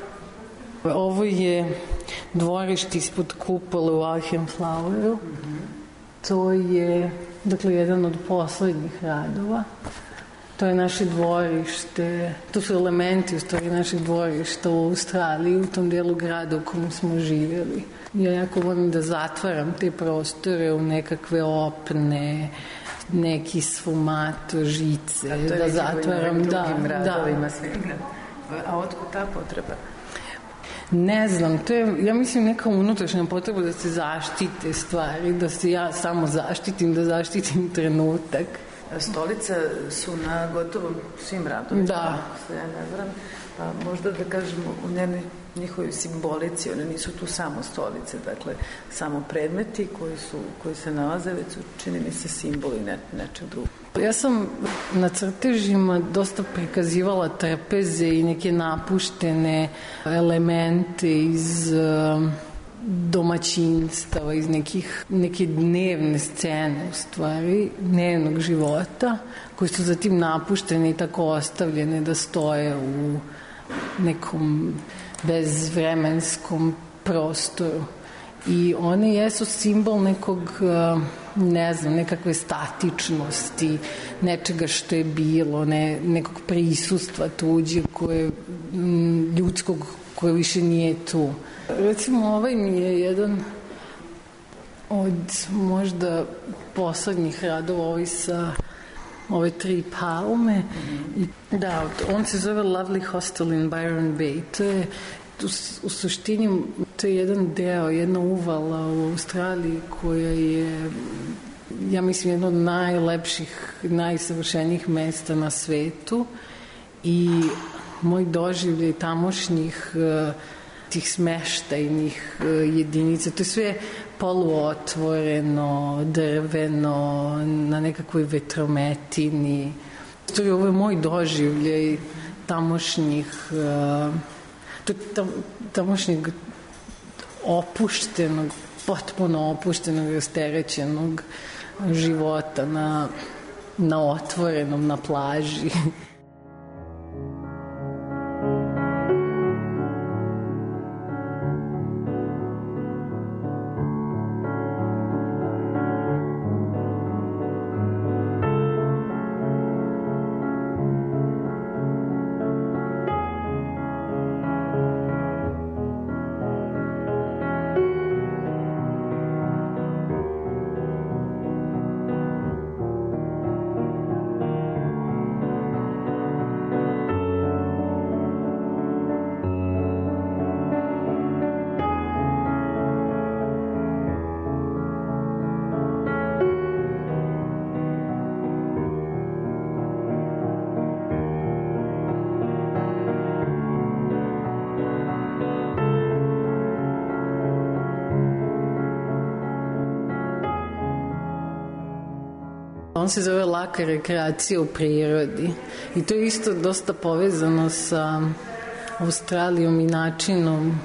Ovo je dvorište ispod kupole u Alhenflaueru. To je, dakle, jedan od poslednjih radova. To je naše dvorište, to su elementi u stvari našeg dvorišta u Australiji, u tom delu grada u kojem smo živjeli. Ja jako volim da zatvaram te prostore u nekakve opne, neki sfumato, žice, da zatvaram, radovima svega. A otkud ta potreba? Ne znam, to je, ja mislim, neka unutrašnja potreba da se zaštite stvari, da se ja samo zaštitim, da zaštitim trenutak. Stolice su na gotovo svim radovima. Da. Se ja ne varam. Pa možda da kažemo u njihovoj simbolici, one nisu tu samo stolice, dakle samo predmeti koji se nalaze, već su, čini mi se, simboli nečeg drugog. Ja sam na crtežima dosta prikazivala trpeze i neke napuštene elemente iz domaćinstava, iz neke dnevne scene, u stvari, dnevnog života, koji su zatim napuštene i tako ostavljene da stoje u nekom bezvremenskom prostoru. I one jesu simbol nekog, ne znam, nekakve statičnosti, nečega što je bilo, nekog prisustva tuđeg, ljudskog, koje više nije tu. Recimo, ovaj mi je jedan od možda poslednjih radova, ovaj sa ove 3 palme. Da, on se zove Lovely Hostel in Byron Bay. To je u suštini, to je jedan deo, jedna uvala u Australiji koja je, ja mislim, jedno od najlepših, najsavršenijih mesta na svetu, i moj doživljaj tamošnjih tih smeštajnih jedinica, to je sve poluotvoreno, drveno, na nekakvoj vetrometini. Ovo je moj doživljaj tamošnjeg opuštenog, potpuno opuštenog, rasterećenog života na otvorenom, na plaži. On se zove Laka rekreacija u prirodi i to je isto dosta povezano sa Australijom i načinom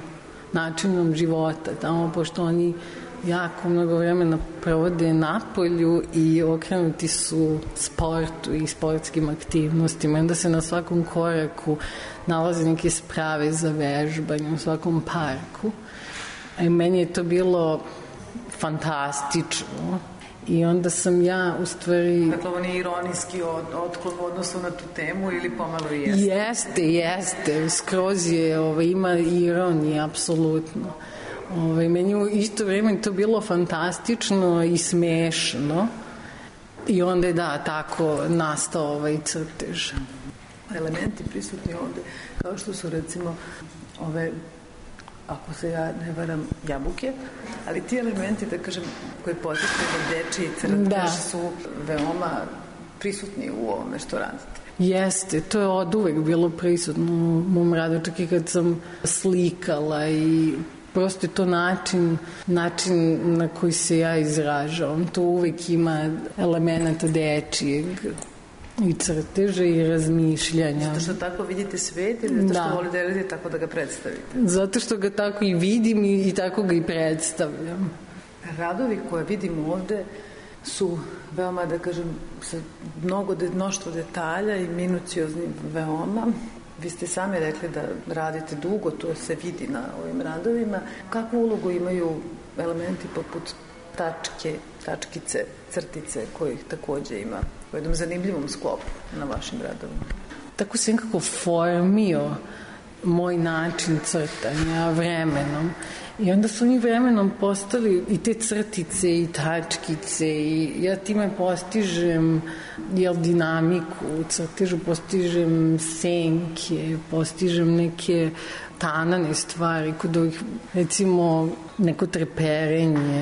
načinom života tamo, pošto oni jako mnogo vremena provode na polju i okrenuti su sportu i sportskim aktivnostima. Onda se na svakom koraku nalaze neke sprave za vežbanje, u svakom parku. I meni je to bilo fantastično. I onda sam ja u stvari... Dakle, ovo nije ironijski otklon u odnosu na tu temu ili pomalo i jeste? Jeste. Skroz je, ima ironije, apsolutno. Meni u isto vreme to bilo fantastično i smešno. I onda je, tako nastao ovaj crtež. Elementi prisutni ovde, kao što su recimo ove, ako se ja ne varam, jabuke, ali ti elementi, da kažem, koji potiču na dečiji crtež su veoma prisutni u ovome što radite. Jeste, to je od uvek bilo prisutno u mom radu, čak i kad sam slikala i prosto je to način na koji se ja izražavam. To uvek ima elementa dečijeg i crteža i razmišljanja. Zato što tako vidite svet ili zato što volite da radite tako da ga predstavite? Zato što ga tako i vidim i tako ga i predstavljam. Radovi koje vidim ovde su veoma, da kažem, sa mnoštvo detalja i minuciozni veoma. Vi ste sami rekli da radite dugo, to se vidi na ovim radovima. Kakvu ulogu imaju elementi poput tačkice, crtice, kojih takođe ima u jednom zanimljivom sklopu na vašim radovima? Tako se nekako formio moj način crtanja vremenom. I onda su oni vremenom postali i te crtice i tačkice i ja time postižem dinamiku u crtežu, postižem senke, postižem neke tanane stvari kod ovih, recimo neko treperenje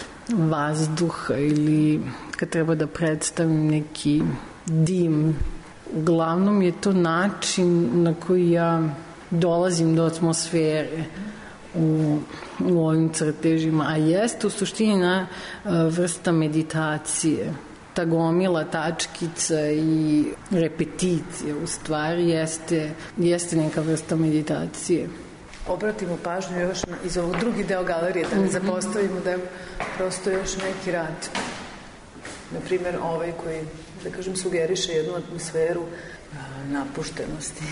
vazduha ili kad treba da predstavim neki dim. Uglavnom je to način na koji ja dolazim do atmosfere u ovim crtežima, a jeste u suštini vrsta meditacije. Ta gomila tačkica i repeticija u stvari jeste neka vrsta meditacije. Obratimo pažnju još iz ovog drugi deo galerije, da ne zapostavimo da je prosto još neki rad. Naprimer, ovaj koji, da kažem, sugeriše jednu atmosferu napuštenosti.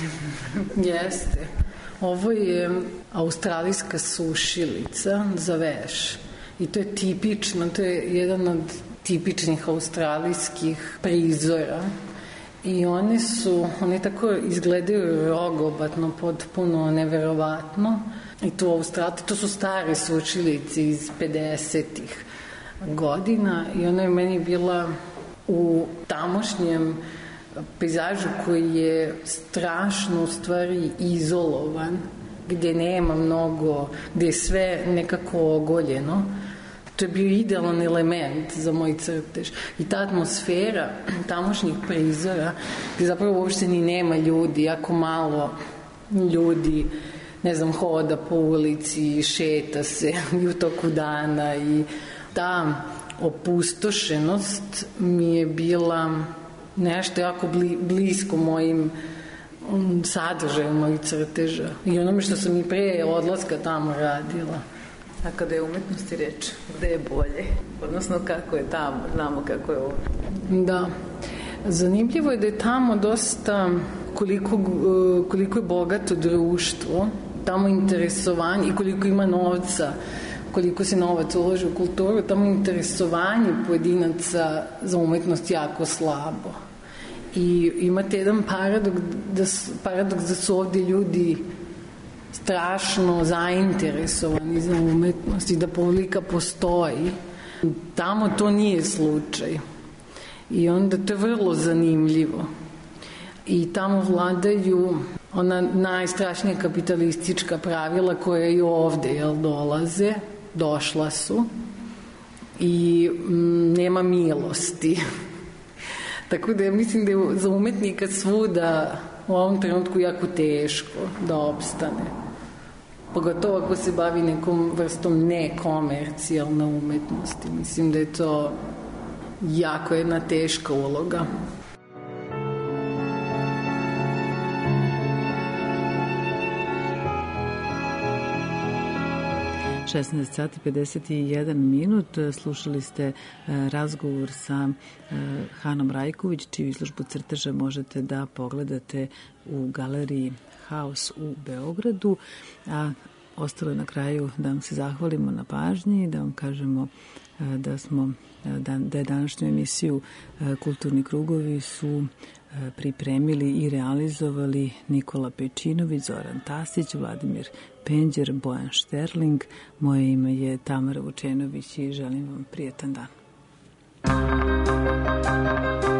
Jeste. Ovo je australijska sušilica za veš. I to je tipično, to je jedan od tipičnih australijskih prizora. I one tako izgledaju rogobatno, potpuno neverovatno. I to su stare sušilice iz 50-ih godina i ona je meni bila u tamošnjem pejzažu koji je strašno u stvari izolovan, gde nema mnogo, gde je sve nekako ogoljeno. To je bio idealan element za moj crtež. I ta atmosfera tamošnjih prizora, gde zapravo uopšte ni nema ljudi, jako malo ljudi, ne znam, hoda po ulici, šeta se i u toku dana i ta opustošenost mi je bila nešto jako blisko mojim sadržajem mojih crteža i onome što sam i pre odlaska tamo radila. A kada je umetnosti reč, gde je bolje? Odnosno kako je tamo, znamo kako je ovdje. Da. Zanimljivo je da je tamo dosta koliko je bogato društvo, tamo interesovanje i koliko ima novca, koliko se novac uloži u kulturu, tamo interesovanje pojedinaca za umetnost jako slabo. I imate jedan paradoks da su ovde ljudi strašno zainteresovani za umetnost i da publika postoji. Tamo to nije slučaj. I onda to je vrlo zanimljivo. I tamo vladaju ona najstrašnija kapitalistička pravila koja i ovde dolaze, došla su i nema milosti. Tako da ja mislim da je za umetnika svuda u ovom trenutku jako teško da opstane. Pogotovo ako se bavi nekom vrstom nekomercijalne umetnosti. Mislim da je to jako jedna teška uloga. 16 sati 51 minut. Slušali ste razgovor sa Hanom Rajković, čiju izložbu crteža možete da pogledate u galeriji Haos u Beogradu. A ostalo je na kraju da vam se zahvalimo na pažnji i da vam kažemo da je današnju emisiju Kulturni krugovi su pripremili i realizovali Nikola Pejčinović, Zoran Tasić, Vladimir Penđer, Bojan Šterling. Moje ime je Tamara Vučenović i želim vam prijetan dan.